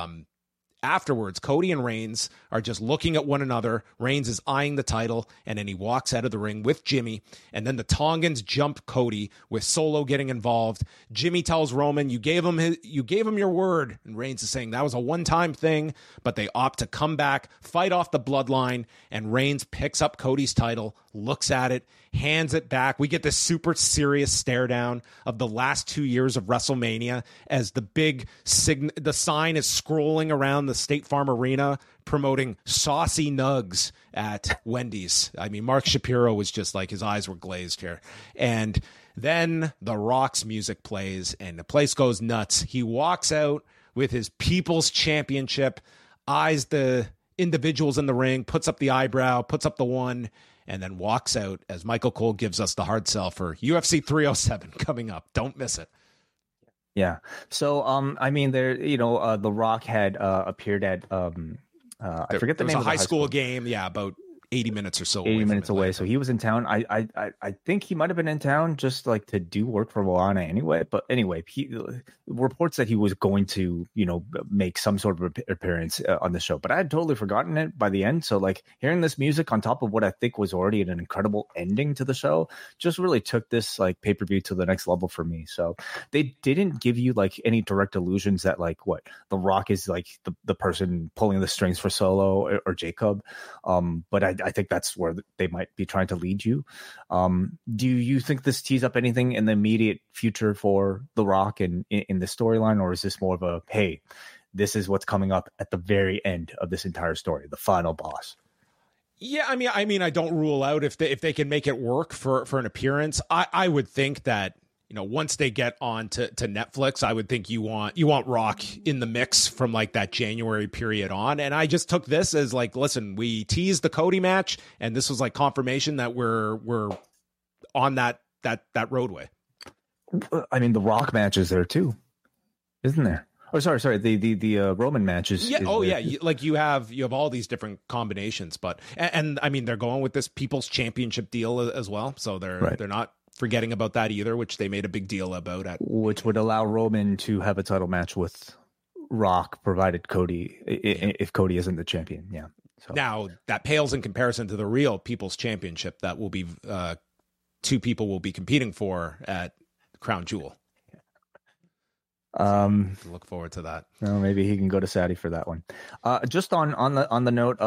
[SPEAKER 1] Afterwards, Cody and Reigns are just looking at one another. Reigns is eyeing the title, and then he walks out of the ring with Jimmy. And then the Tongans jump Cody with Solo getting involved. Jimmy tells Roman, "You gave him your word." And Reigns is saying that was a one-time thing, but they opt to come back, fight off the bloodline, and Reigns picks up Cody's title, looks at it, hands it back. We get this super serious stare down of the last 2 years of WrestleMania as the sign is scrolling around the State Farm Arena promoting saucy nugs at Wendy's. I mean, Mark Shapiro was just like, his eyes were glazed here. And then The Rock's music plays and the place goes nuts. He walks out with his People's Championship, eyes the individuals in the ring, puts up the eyebrow, puts up the one, and then walks out as Michael Cole gives us the hard sell for UFC 307 coming up. Don't miss it.
[SPEAKER 2] Yeah. So, I mean, there, The Rock had appeared at, I forget the name of the
[SPEAKER 1] high school game. Yeah, about 80 minutes or so.
[SPEAKER 2] 80 minutes away. So he was in town. I think he might have been in town just like to do work for Moana anyway. But anyway, reports that he was going to, make some sort of appearance on the show. But I had totally forgotten it by the end. So like hearing this music on top of what I think was already an incredible ending to the show just really took this like pay-per-view to the next level for me. So they didn't give you like any direct illusions that like what The Rock is like the person pulling the strings for Solo or Jacob. But I think that's where they might be trying to lead you. Do you think this tees up anything in the immediate future for The Rock in the storyline, or is this more of a, hey, this is what's coming up at the very end of this entire story, the final boss?
[SPEAKER 1] Yeah, I mean, I don't rule out if they can make it work for an appearance. I would think that, once they get on to Netflix, I would think you want Rock in the mix from like that January period on. And I just took this as like, listen, we teased the Cody match, and this was like confirmation that we're on that roadway.
[SPEAKER 2] I mean, the Rock match is there too, isn't there? Oh, sorry. The Roman matches.
[SPEAKER 1] Yeah. Like you have all these different combinations, but and I mean, they're going with this People's Championship deal as well, so they're not forgetting about that either, which they made a big deal about.
[SPEAKER 2] Which would allow Roman to have a title match with Rock, provided Cody, if Cody isn't the champion. Yeah. So.
[SPEAKER 1] Now that pales in comparison to the real People's Championship that will be 2 people will be competing for at Crown Jewel. Look forward to that.
[SPEAKER 2] Well, maybe he can go to Saudi for that one. Just on the note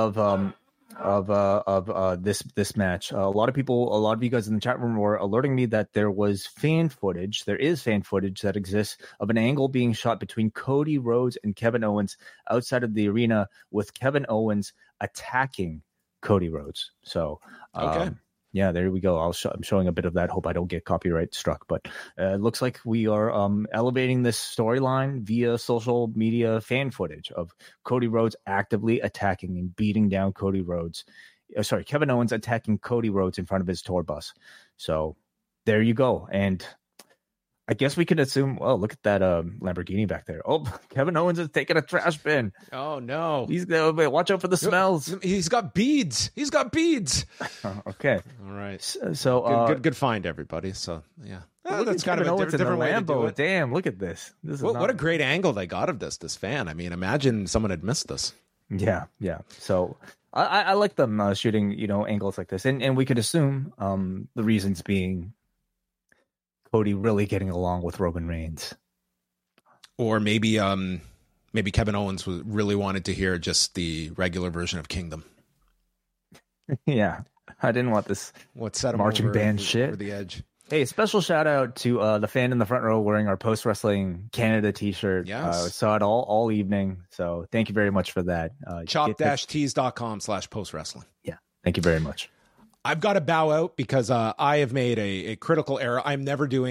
[SPEAKER 2] of this match, a lot of you guys in the chat room were alerting me that there is fan footage that exists of an angle being shot between Cody Rhodes and Kevin Owens outside of the arena, with Kevin Owens attacking Cody Rhodes. So
[SPEAKER 1] okay.
[SPEAKER 2] Yeah, there we go. I'm showing a bit of that. Hope I don't get copyright struck, but it looks like we are elevating this storyline via social media fan footage of Cody Rhodes actively attacking and beating down Kevin Owens attacking Cody Rhodes in front of his tour bus. So there you go. And I guess we can assume, well, look at that Lamborghini back there. Oh, Kevin Owens is taking a trash bin.
[SPEAKER 1] Oh, no.
[SPEAKER 2] Watch out for the smells.
[SPEAKER 1] He's got beads.
[SPEAKER 2] Okay.
[SPEAKER 1] All right.
[SPEAKER 2] So
[SPEAKER 1] good find, everybody. So, yeah.
[SPEAKER 2] That's kind of a different way to do it. Damn, look at this.
[SPEAKER 1] What a great angle they got of this fan. I mean, imagine someone had missed this.
[SPEAKER 2] Yeah. So I like them shooting, angles like this. And we could assume the reasons being Cody really getting along with Roman Reigns,
[SPEAKER 1] or maybe Kevin Owens really wanted to hear just the regular version of Kingdom.
[SPEAKER 2] Yeah, I didn't want this marching band shit
[SPEAKER 1] over the edge.
[SPEAKER 2] Hey, special shout out to the fan in the front row wearing our Post Wrestling Canada t-shirt.
[SPEAKER 1] Yes.
[SPEAKER 2] Saw it all evening. So thank you very much for that.
[SPEAKER 1] Chop-tees.com/postwrestling.
[SPEAKER 2] Yeah, thank you very much.
[SPEAKER 1] I've got to bow out because I have made a critical error. I'm never doing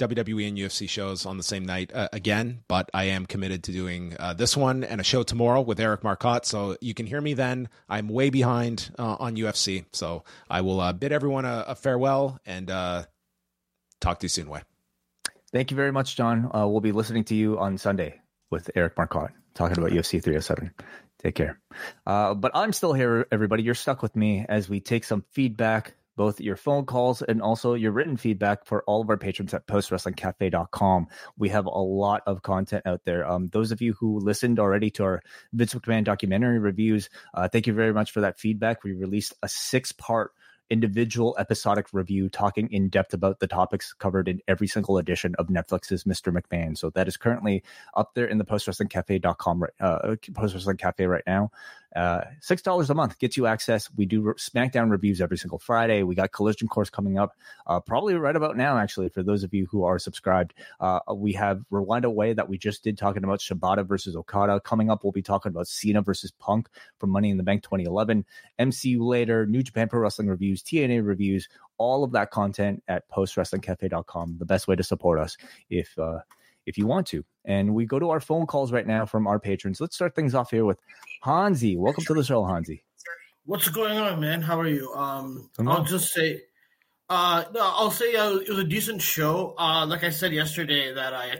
[SPEAKER 1] WWE and UFC shows on the same night again, but I am committed to doing this one and a show tomorrow with Eric Marcotte. So you can hear me then. I'm way behind on UFC. So I will bid everyone a farewell and talk to you soon, Wai.
[SPEAKER 2] Thank you very much, John. We'll be listening to you on Sunday with Eric Marcotte talking about UFC 307. Take care. But I'm still here, everybody. You're stuck with me as we take some feedback, both your phone calls and also your written feedback for all of our patrons at postwrestlingcafe.com. We have a lot of content out there. Those of you who listened already to our Vince McMahon documentary reviews, thank you very much for that feedback. We released a 6-part individual episodic review talking in depth about the topics covered in every single edition of Netflix's Mr. McMahon. So that is currently up there in the postwrestlingcafe.com, Post Wrestling Cafe right now. $6 a month gets you access. We do SmackDown reviews every single Friday. We got Collision Course coming up probably right about now, actually, for those of you who are subscribed. We have Rewind Away that we just did talking about Shibata versus Okada. Coming up, we'll be talking about Cena versus Punk from Money in the Bank 2011. MCU later, New Japan Pro Wrestling reviews, TNA reviews, all of that content at postwrestlingcafe.com. The best way to support us if you want to. And we go to our phone calls right now from our patrons. Let's start things off here with Hansi. Welcome to the show, Hansi.
[SPEAKER 5] What's going on, man? How are you? I'll just say, it was a decent show. Like I said yesterday, that I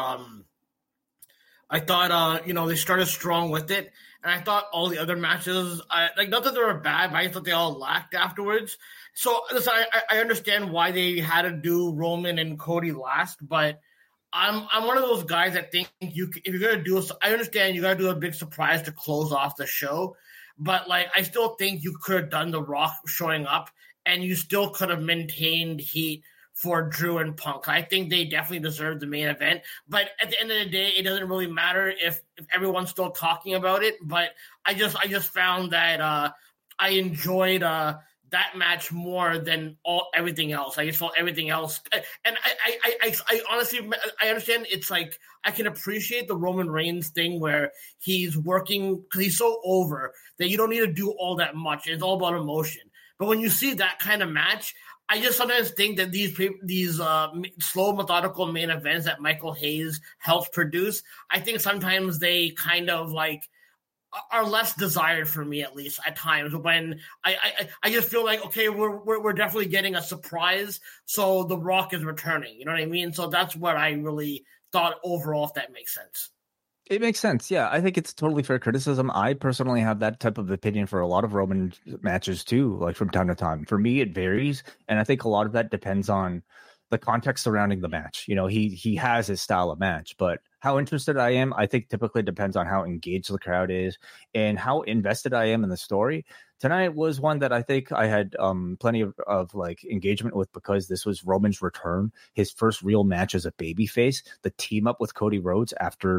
[SPEAKER 5] thought, they started strong with it, and I thought all the other matches, not that they were bad, but I thought they all lacked afterwards. So listen, I understand why they had to do Roman and Cody last, but I'm one of those guys that think if you're gonna do, I understand you gotta do a big surprise to close off the show, but like I still think you could have done The Rock showing up, and you still could have maintained heat for Drew and Punk. I think they definitely deserve the main event, but at the end of the day, it doesn't really matter if everyone's still talking about it. But I just found that I enjoyed that match more than everything else. I just felt everything else, and I honestly, I understand it's like I can appreciate the Roman Reigns thing where he's working because he's so over that you don't need to do all that much. It's all about emotion. But when you see that kind of match, I just sometimes think that these slow, methodical main events that Michael Hayes helps produce, I think sometimes they kind of like are less desired for me, at least at times, when I just feel like, okay, we're definitely getting a surprise, so The Rock is returning. You know what I mean? So that's what I really thought overall, if that makes sense.
[SPEAKER 2] It makes sense. Yeah, I think it's totally fair criticism. I personally have that type of opinion for a lot of Roman matches too, like from time to time. For me, it varies, and I think a lot of that depends on the context surrounding the match. You know, he has his style of match, but how interested I am, I think typically depends on how engaged the crowd is and how invested I am in the story. Tonight was one that I think I had plenty of like engagement with because this was Roman's return, his first real match as a babyface, the team up with Cody Rhodes after,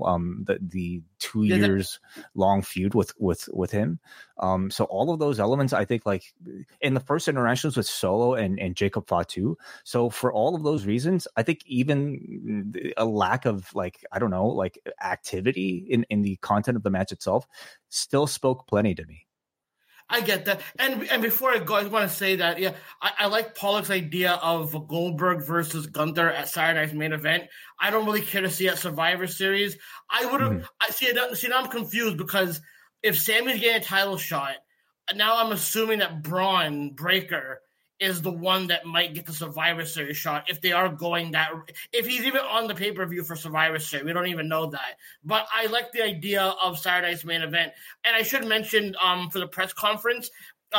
[SPEAKER 2] the 2 years long feud with him. So all of those elements, I think, like in the first interactions with Solo and Jacob Fatu. So for all of those reasons, I think even a lack of activity in the content of the match itself still spoke plenty to me.
[SPEAKER 5] I get that. And before I go, I want to say that, I like Pollock's idea of Goldberg versus Gunther at Saturday Night's Main Event. I don't really care to see at Survivor Series. I would have see now I'm confused because if Sammy's getting a title shot, now I'm assuming that Braun Breaker is the one that might get the Survivor Series shot if they are going that. If he's even on the pay-per-view for Survivor Series, we don't even know that. But I like the idea of Saturday Night's Main Event. And I should mention for the press conference,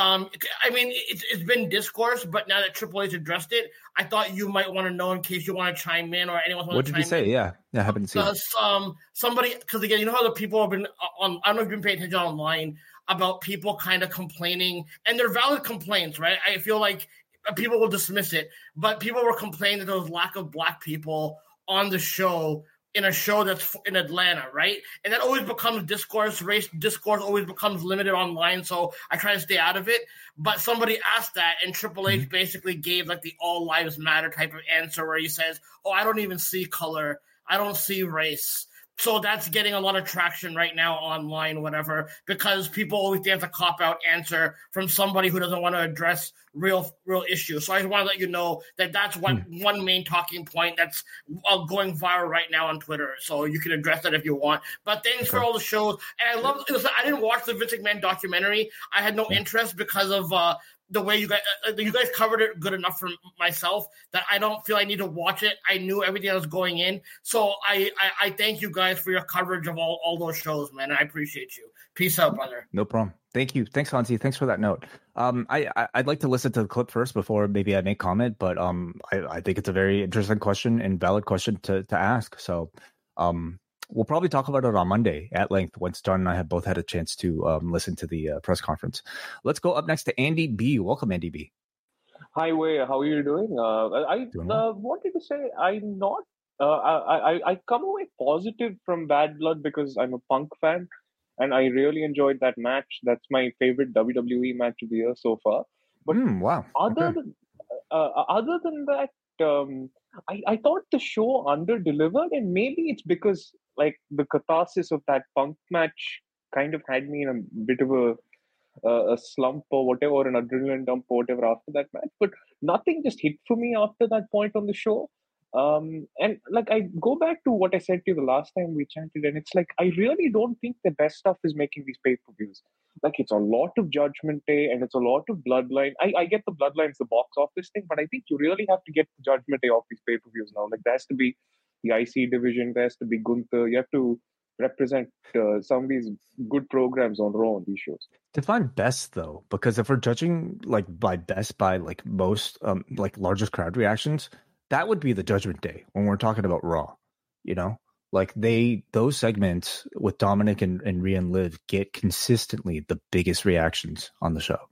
[SPEAKER 5] it's been discourse, but now that Triple H addressed it, I thought you might want to know in case you want to chime in or anyone wants to chime in. What did he
[SPEAKER 2] say? Yeah, I haven't seen it.
[SPEAKER 5] Somebody, because again, you know how the people have been on, I don't know if you've been paying attention online, about people kind of complaining, and they're valid complaints, right? I feel like people will dismiss it, but people were complaining that there was lack of black people on the show, in a show that's in Atlanta, right? And that always becomes discourse. Race discourse always becomes limited online, so I try to stay out of it. But somebody asked that, and Triple H basically gave like the all lives matter type of answer where he says, I don't even see color. I don't see race. So that's getting a lot of traction right now online, whatever, because people always think it's a cop-out answer from somebody who doesn't want to address real issues. So I just want to let you know that that's one main talking point that's going viral right now on Twitter. So you can address that if you want. But thanks for all the shows. And I didn't watch the Vince McMahon documentary. I had no interest because of the way you guys covered it good enough for myself that I don't feel I need to watch it. I knew everything that was going in. So I thank you guys for your coverage of all those shows, man. I appreciate you. Peace out, brother.
[SPEAKER 2] No problem. Thank you. Thanks, Hansi. Thanks for that note. I'd like to listen to the clip first before maybe I make comment, but I think it's a very interesting question and valid question to ask. So we'll probably talk about it on Monday at length once John and I have both had a chance to listen to the press conference. Let's go up next to Andy B. Welcome, Andy B.
[SPEAKER 6] Hi, Wei. How are you doing? I wanted to say I'm not. I come away positive from Bad Blood because I'm a Punk fan, and I really enjoyed that match. That's my favorite WWE match of the year so far. But
[SPEAKER 2] wow.
[SPEAKER 6] Other than that, I thought the show under-delivered, and maybe it's because like the catharsis of that Punk match kind of had me in a bit of a slump or whatever, or an adrenaline dump or whatever after that match. But nothing just hit for me after that point on the show. And like I go back to what I said to you the last time we chatted, and it's like I really don't think the best stuff is making these pay-per-views. Like it's a lot of Judgment Day and it's a lot of Bloodline. I get the Bloodline's the box office thing, but I think you really have to get the Judgment Day off these pay-per-views now. Like there has to be the IC division, there has to be Gunther. You have to represent some of these good programs on Raw on these shows.
[SPEAKER 2] Define best though, because if we're judging like by best by like most like largest crowd reactions, that would be the Judgment Day when we're talking about Raw, you know? Like those segments with Dominic and Rhea and Liv get consistently the biggest reactions on the show.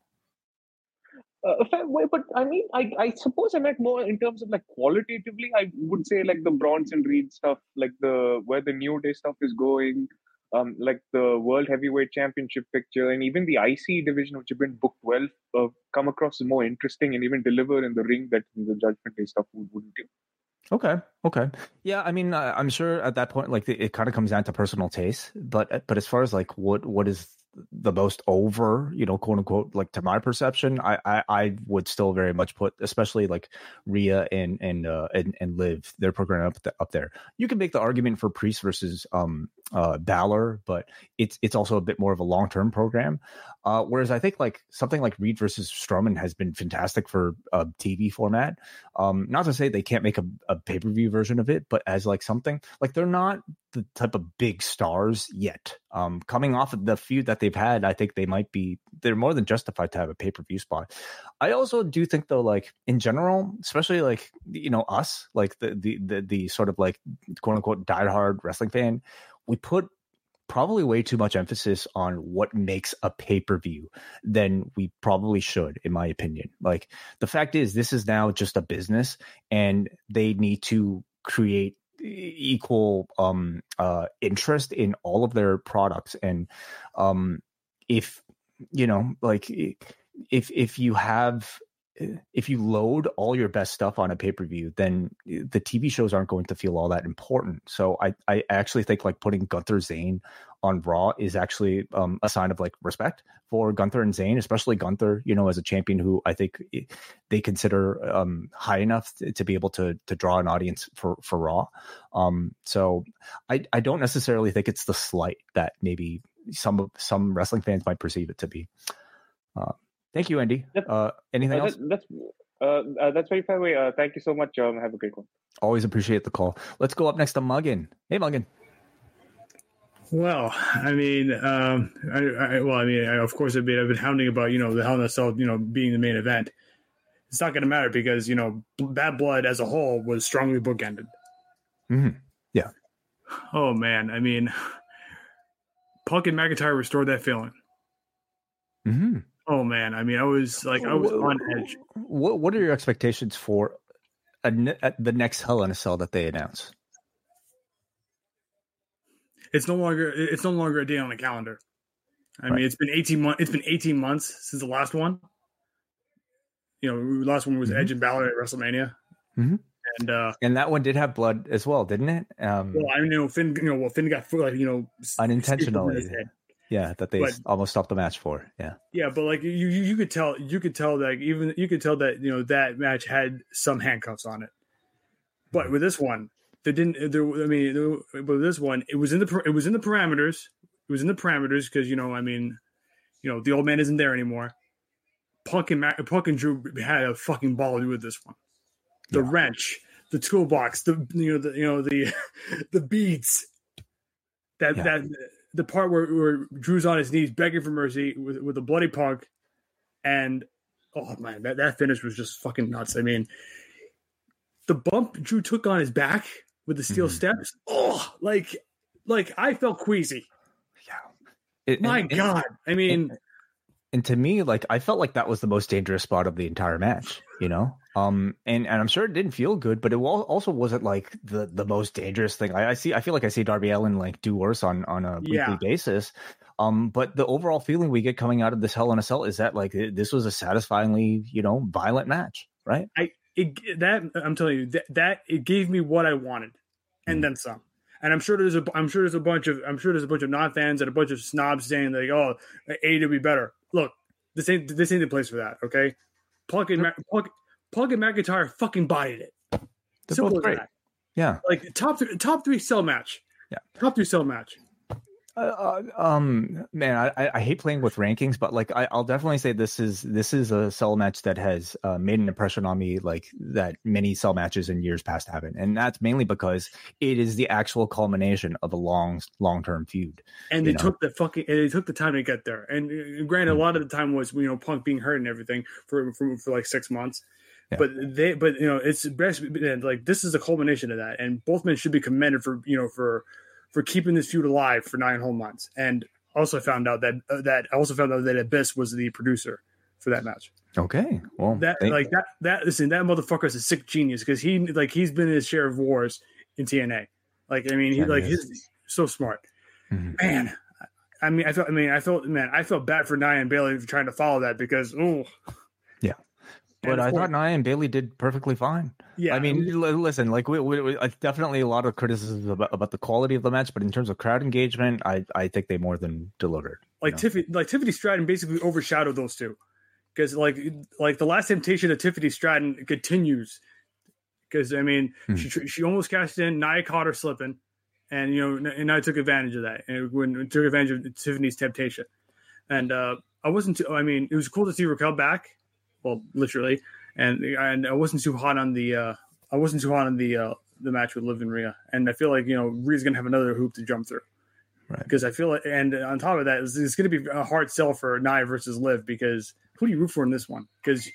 [SPEAKER 6] But I mean, I suppose I meant more in terms of like qualitatively. I would say like the Bronson Reed stuff, like where the New Day stuff is going, like the World Heavyweight Championship picture, and even the IC division, which have been booked well, come across as more interesting and even deliver in the ring that the Judgment Day stuff wouldn't do.
[SPEAKER 2] Okay. Yeah, I mean, I'm sure at that point, like it kind of comes down to personal taste. But as far as like what is the most over, you know, quote unquote, like to my perception, I would still very much put, especially like Rhea and Liv, their program up there. You can make the argument for Priest versus Balor, but it's also a bit more of a long-term program. Whereas I think like something like Reed versus Strowman has been fantastic for a TV format. Not to say they can't make a pay-per-view version of it, but as like something like they're not the type of big stars yet. Coming off of the feud that they've had, I think they're more than justified to have a pay-per-view spot. I also do think though, like in general, especially like, you know, us, like the sort of like quote unquote diehard wrestling fan, we put probably way too much emphasis on what makes a pay-per-view than we probably should, in my opinion. Like the fact is, this is now just a business and they need to create equal interest in all of their products. And if you know, like if you load all your best stuff on a pay-per-view, then the TV shows aren't going to feel all that important. So I actually think like putting Gunther Zayn on Raw is actually a sign of like respect for Gunther and Zayn, especially Gunther, you know, as a champion who I think they consider high enough to be able to draw an audience for Raw. So I don't necessarily think it's the slight that maybe some wrestling fans might perceive it to be. Thank you, Andy. Anything else?
[SPEAKER 6] That's very fair way. Thank you so much. Have a great one.
[SPEAKER 2] Always appreciate the call. Let's go up next to Muggin. Hey, Muggin.
[SPEAKER 7] Well, I mean, of course, I've been hounding about, you know, the Hell in a Cell, you know, being the main event. It's not going to matter because, you know, Bad Blood as a whole was strongly bookended.
[SPEAKER 2] Mm-hmm. Yeah.
[SPEAKER 7] Oh man, I mean, Punk and McIntyre restored that feeling.
[SPEAKER 2] Mm-hmm.
[SPEAKER 7] Oh man, I mean, I was on edge.
[SPEAKER 2] What are your expectations for the next Hell in a Cell that they announce?
[SPEAKER 7] It's no longer a day on the calendar. I mean, it's been 18 months. It's been 18 months since the last one. You know, the last one was Edge and Balor at WrestleMania,
[SPEAKER 2] And that one did have blood as well, didn't it?
[SPEAKER 7] Well, I know Finn. Finn got
[SPEAKER 2] unintentionally. Yeah, that they almost stopped the match for.
[SPEAKER 7] Yeah, but like you could tell that that match had some handcuffs on it. But with this one, they didn't. But with this one, it was in the parameters. It was in the parameters because the old man isn't there anymore. Punk and Drew had a fucking ball to do with this one. The wrench, the toolbox, the beads. That the part where Drew's on his knees begging for mercy with a bloody Punk, and oh man, that finish was just fucking nuts. I mean, the bump Drew took on his back with the steel steps. Oh, like I felt queasy.
[SPEAKER 2] Yeah,
[SPEAKER 7] my God. I mean.
[SPEAKER 2] And to me, like, I felt like that was the most dangerous spot of the entire match, and I'm sure it didn't feel good, but it also wasn't like the most dangerous thing. I feel like I see Darby Allin like do worse on a weekly basis. But the overall feeling we get coming out of this Hell in a Cell is that like this was a satisfyingly, violent match, right?
[SPEAKER 7] I'm telling you that it gave me what I wanted, and then some. And I'm sure there's a bunch of non-fans and a bunch of snobs saying like, "Oh, AEW be better." Look, this ain't the place for that. Okay, Punk and McIntyre fucking bodied it.
[SPEAKER 2] They're both great. Yeah,
[SPEAKER 7] like top three cell match.
[SPEAKER 2] Yeah,
[SPEAKER 7] top 3 cell match.
[SPEAKER 2] Man, I hate playing with rankings, but like I'll definitely say this is a cell match that has made an impression on me like that many cell matches in years past haven't, and that's mainly because it is the actual culmination of a long-term feud.
[SPEAKER 7] And they took the time to get there. And granted, a lot of the time was Punk being hurt and everything for like 6 months. Yeah. But it's best like this is a culmination of that, and both men should be commended for keeping this feud alive for 9 whole months. And also found out that Abyss was the producer for that match.
[SPEAKER 2] Okay. Well,
[SPEAKER 7] that motherfucker is a sick genius because he's been in his share of wars in TNA. Like, I mean, he's so smart. Mm-hmm. Man. I felt bad for Nia and Bayley for trying to follow that because
[SPEAKER 2] yeah. But I thought Nia and Bayley did perfectly fine.
[SPEAKER 7] Yeah,
[SPEAKER 2] I mean, listen, like we definitely a lot of criticisms about the quality of the match, but in terms of crowd engagement, I think they more than delivered.
[SPEAKER 7] Tiffany Stratton basically overshadowed those two because like the Last Temptation of Tiffany Stratton continues because I mean she almost cashed in, Nia caught her slipping, and and I took advantage of that and when took advantage of Tiffany's temptation, and it was cool to see Raquel back. Well, literally, and I wasn't too hot on the match with Liv and Rhea, and I feel like Rhea's gonna have another hoop to jump through, right? Because I feel like, and on top of that, it's gonna be a hard sell for Nia versus Liv because who do you root for in this one? Because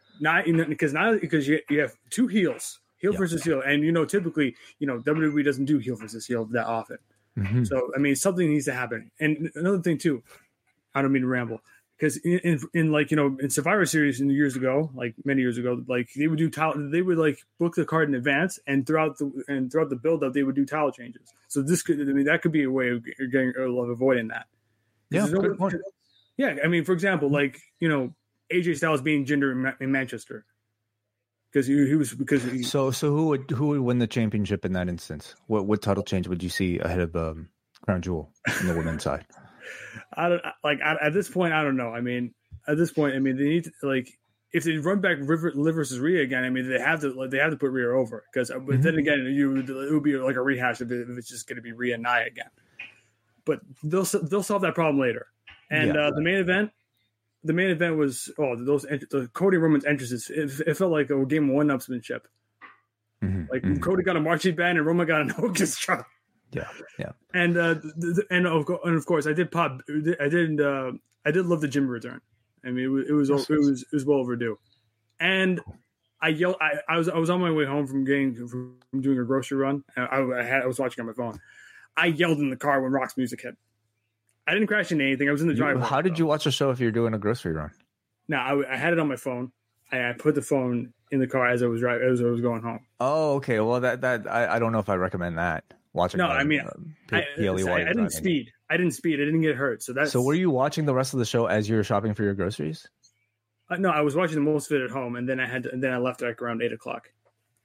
[SPEAKER 7] you have 2 heels versus heel, and typically WWE doesn't do heel versus heel that often, so I mean something needs to happen. And another thing too, I don't mean to ramble. Because in Survivor Series many years ago, like they would like book the card in advance, and throughout the build up they would do title changes. So that could be a way of avoiding that.
[SPEAKER 2] Yeah, good point.
[SPEAKER 7] Yeah, I mean, for example, AJ Styles being Jinder in Manchester, because he was
[SPEAKER 2] So who would win the championship in that instance? What title change would you see ahead of Crown Jewel on the women's side?
[SPEAKER 7] At this point, I don't know. I mean, they need to if they run back Liv versus Rhea again. I mean, they have to put Rhea over because. But then again, it would be like a rehash if it's just going to be Rhea and Nia again. But they'll solve that problem later. And the main event was the Cody Roman's entrances. It felt like a game of one-upsmanship. Cody got a marching band and Roman got an orchestra.
[SPEAKER 2] Yeah.
[SPEAKER 7] And of course I did love the Jimmy return. I mean it was well overdue. And I yelled. I was on my way home from doing a grocery run. I was watching on my phone. I yelled in the car when Rock's music hit. I didn't crash into anything. I was in the driveway.
[SPEAKER 2] How did you watch the show if you're doing a grocery run?
[SPEAKER 7] No, I had it on my phone. I put the phone in the car as I was going home.
[SPEAKER 2] Oh, okay. Well, that I don't know if I recommend that. Watching.
[SPEAKER 7] No, I mean, I didn't speed. I didn't get hurt. So
[SPEAKER 2] were you watching the rest of the show as you were shopping for your groceries?
[SPEAKER 7] No, I was watching the most of it at home, and then I left like around 8:00.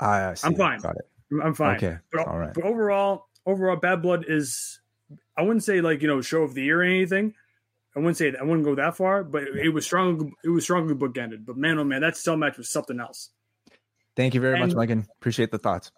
[SPEAKER 2] I'm
[SPEAKER 7] fine.
[SPEAKER 2] Got it.
[SPEAKER 7] I'm fine.
[SPEAKER 2] Okay.
[SPEAKER 7] But,
[SPEAKER 2] all right.
[SPEAKER 7] But overall, Bad Blood is, I wouldn't say like, show of the year or anything. I wouldn't go that far, but it was strongly bookended. But man, oh man, that cell match was something else.
[SPEAKER 2] Thank you very much, Megan. Appreciate the thoughts.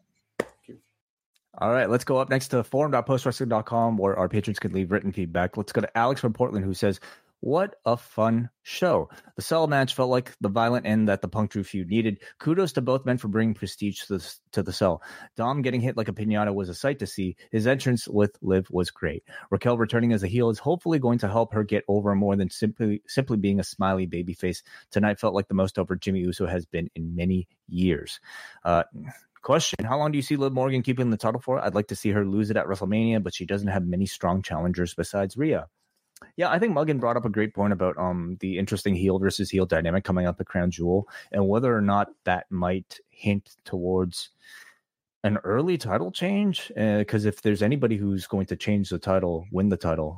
[SPEAKER 2] All right, let's go up next to forum.postwrestling.com where our patrons can leave written feedback. Let's go to Alex from Portland who says, what a fun show. The Cell match felt like the violent end that the Punk Drew feud needed. Kudos to both men for bringing prestige to the Cell. Dom getting hit like a piñata was a sight to see. His entrance with Liv was great. Raquel returning as a heel is hopefully going to help her get over more than simply being a smiley babyface. Tonight felt like the most over Jimmy Uso has been in many years. Question, how long do you see Liv Morgan keeping the title for? I'd like to see her lose it at WrestleMania, but she doesn't have many strong challengers besides Rhea. Yeah, I think Muggin brought up a great point about the interesting heel versus heel dynamic coming up at Crown Jewel and whether or not that might hint towards an early title change. Because if there's anybody who's going to change the title, win the title,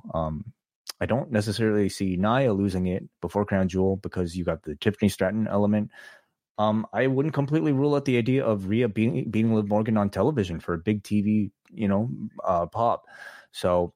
[SPEAKER 2] I don't necessarily see Nia losing it before Crown Jewel because you got the Tiffany Stratton element. I wouldn't completely rule out the idea of Rhea beating Liv Morgan on television for a big TV, pop. So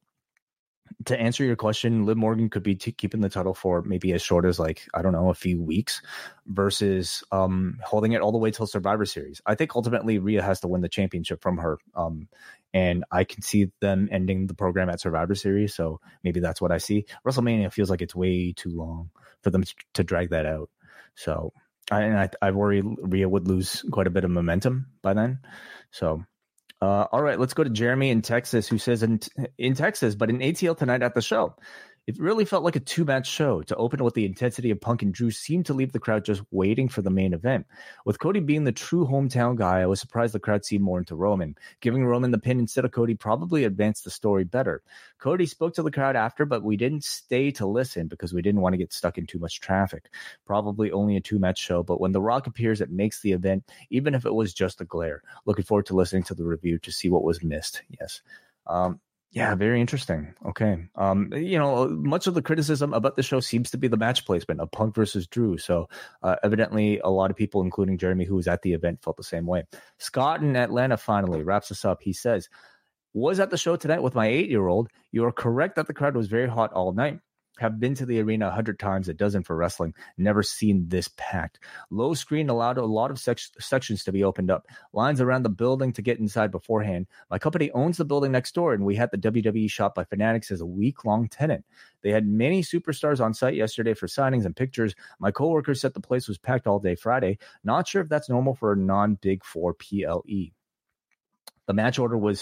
[SPEAKER 2] to answer your question, Liv Morgan could be keeping the title for maybe as short as a few weeks versus holding it all the way till Survivor Series. I think ultimately Rhea has to win the championship from her. And I can see them ending the program at Survivor Series. So maybe that's what I see. WrestleMania feels like it's way too long for them to drag that out. So I worry Rhea would lose quite a bit of momentum by then. So all right, let's go to Jeremy in Texas, who says in Texas, but in ATL tonight at the show, it really felt like a two-match show. To open with the intensity of Punk and Drew seemed to leave the crowd just waiting for the main event. With Cody being the true hometown guy, I was surprised the crowd seemed more into Roman. Giving Roman the pin instead of Cody probably advanced the story better. Cody spoke to the crowd after, but we didn't stay to listen because we didn't want to get stuck in too much traffic. Probably only a two-match show, but when The Rock appears, it makes the event, even if it was just a glare. Looking forward to listening to the review to see what was missed. Yes. Yeah, very interesting. Okay. Much of the criticism about the show seems to be the match placement of Punk versus Drew. So evidently a lot of people, including Jeremy, who was at the event, felt the same way. Scott in Atlanta finally wraps us up. He says, was at the show tonight with my 8-year-old. You are correct that the crowd was very hot all night. Have been to the arena 100 times, a dozen for wrestling. Never seen this packed. Low screen allowed a lot of sections to be opened up. Lines around the building to get inside beforehand. My company owns the building next door, and we had the WWE shop by Fanatics as a week-long tenant. They had many superstars on site yesterday for signings and pictures. My coworkers said the place was packed all day Friday. Not sure if that's normal for a non-Big Four PLE. The match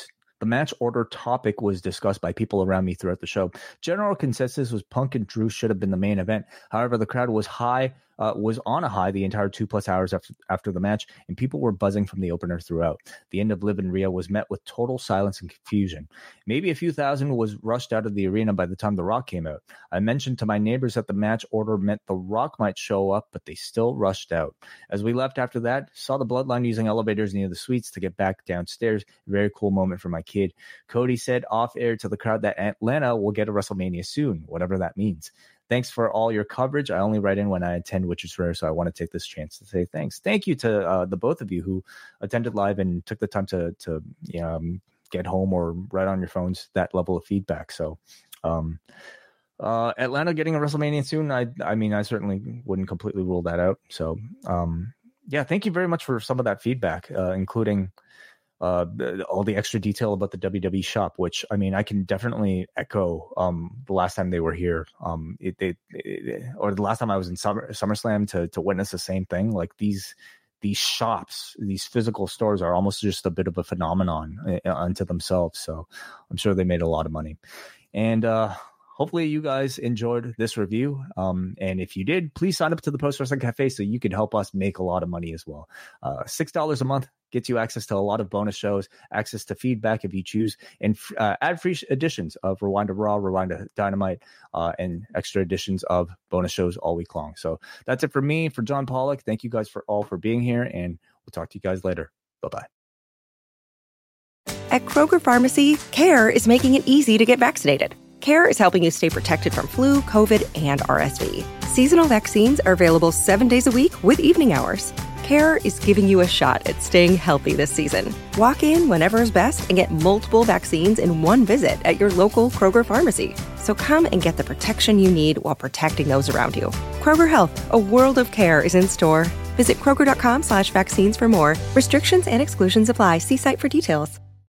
[SPEAKER 2] order topic was discussed by people around me throughout the show. General consensus was Punk and Drew should have been the main event. However, the crowd was on a high the entire 2+ hours after the match, and people were buzzing from the opener throughout. The end of Liv and Rhea was met with total silence and confusion. Maybe a few thousand was rushed out of the arena by the time The Rock came out. I mentioned to my neighbors that the match order meant The Rock might show up, but they still rushed out. As we left after that, saw the Bloodline using elevators near the suites to get back downstairs. A very cool moment for my kid. Cody said off air to the crowd that Atlanta will get a WrestleMania soon, whatever that means. Thanks for all your coverage. I only write in when I attend, which is rare, so I want to take this chance to say thanks. Thank you to the both of you who attended live and took the time to get home or write on your phones that level of feedback. So Atlanta getting a WrestleMania soon, I mean, I certainly wouldn't completely rule that out. So, thank you very much for some of that feedback, including all the extra detail about the WWE shop, which I mean, I can definitely echo. The last time they were here, or the last time I was in SummerSlam to witness the same thing. Like these shops, these physical stores are almost just a bit of a phenomenon unto themselves. So I'm sure they made a lot of money, and hopefully you guys enjoyed this review. And if you did, please sign up to the Post Wrestling Cafe so you can help us make a lot of money as well. $6 a month gets you access to a lot of bonus shows, access to feedback if you choose, and ad-free editions of Rewind to Raw, Rewind to Dynamite, and extra editions of bonus shows all week long. So that's it for me. For John Pollock, thank you guys for being here, and we'll talk to you guys later. Bye-bye.
[SPEAKER 3] At Kroger Pharmacy, CARE is making it easy to get vaccinated. CARE is helping you stay protected from flu, COVID, and RSV. Seasonal vaccines are available 7 days a week with evening hours. CARE is giving you a shot at staying healthy this season. Walk in whenever is best and get multiple vaccines in one visit at your local Kroger pharmacy. So come and get the protection you need while protecting those around you. Kroger Health, a world of care is in store. Visit Kroger.com/vaccines for more. Restrictions and exclusions apply. See site for details.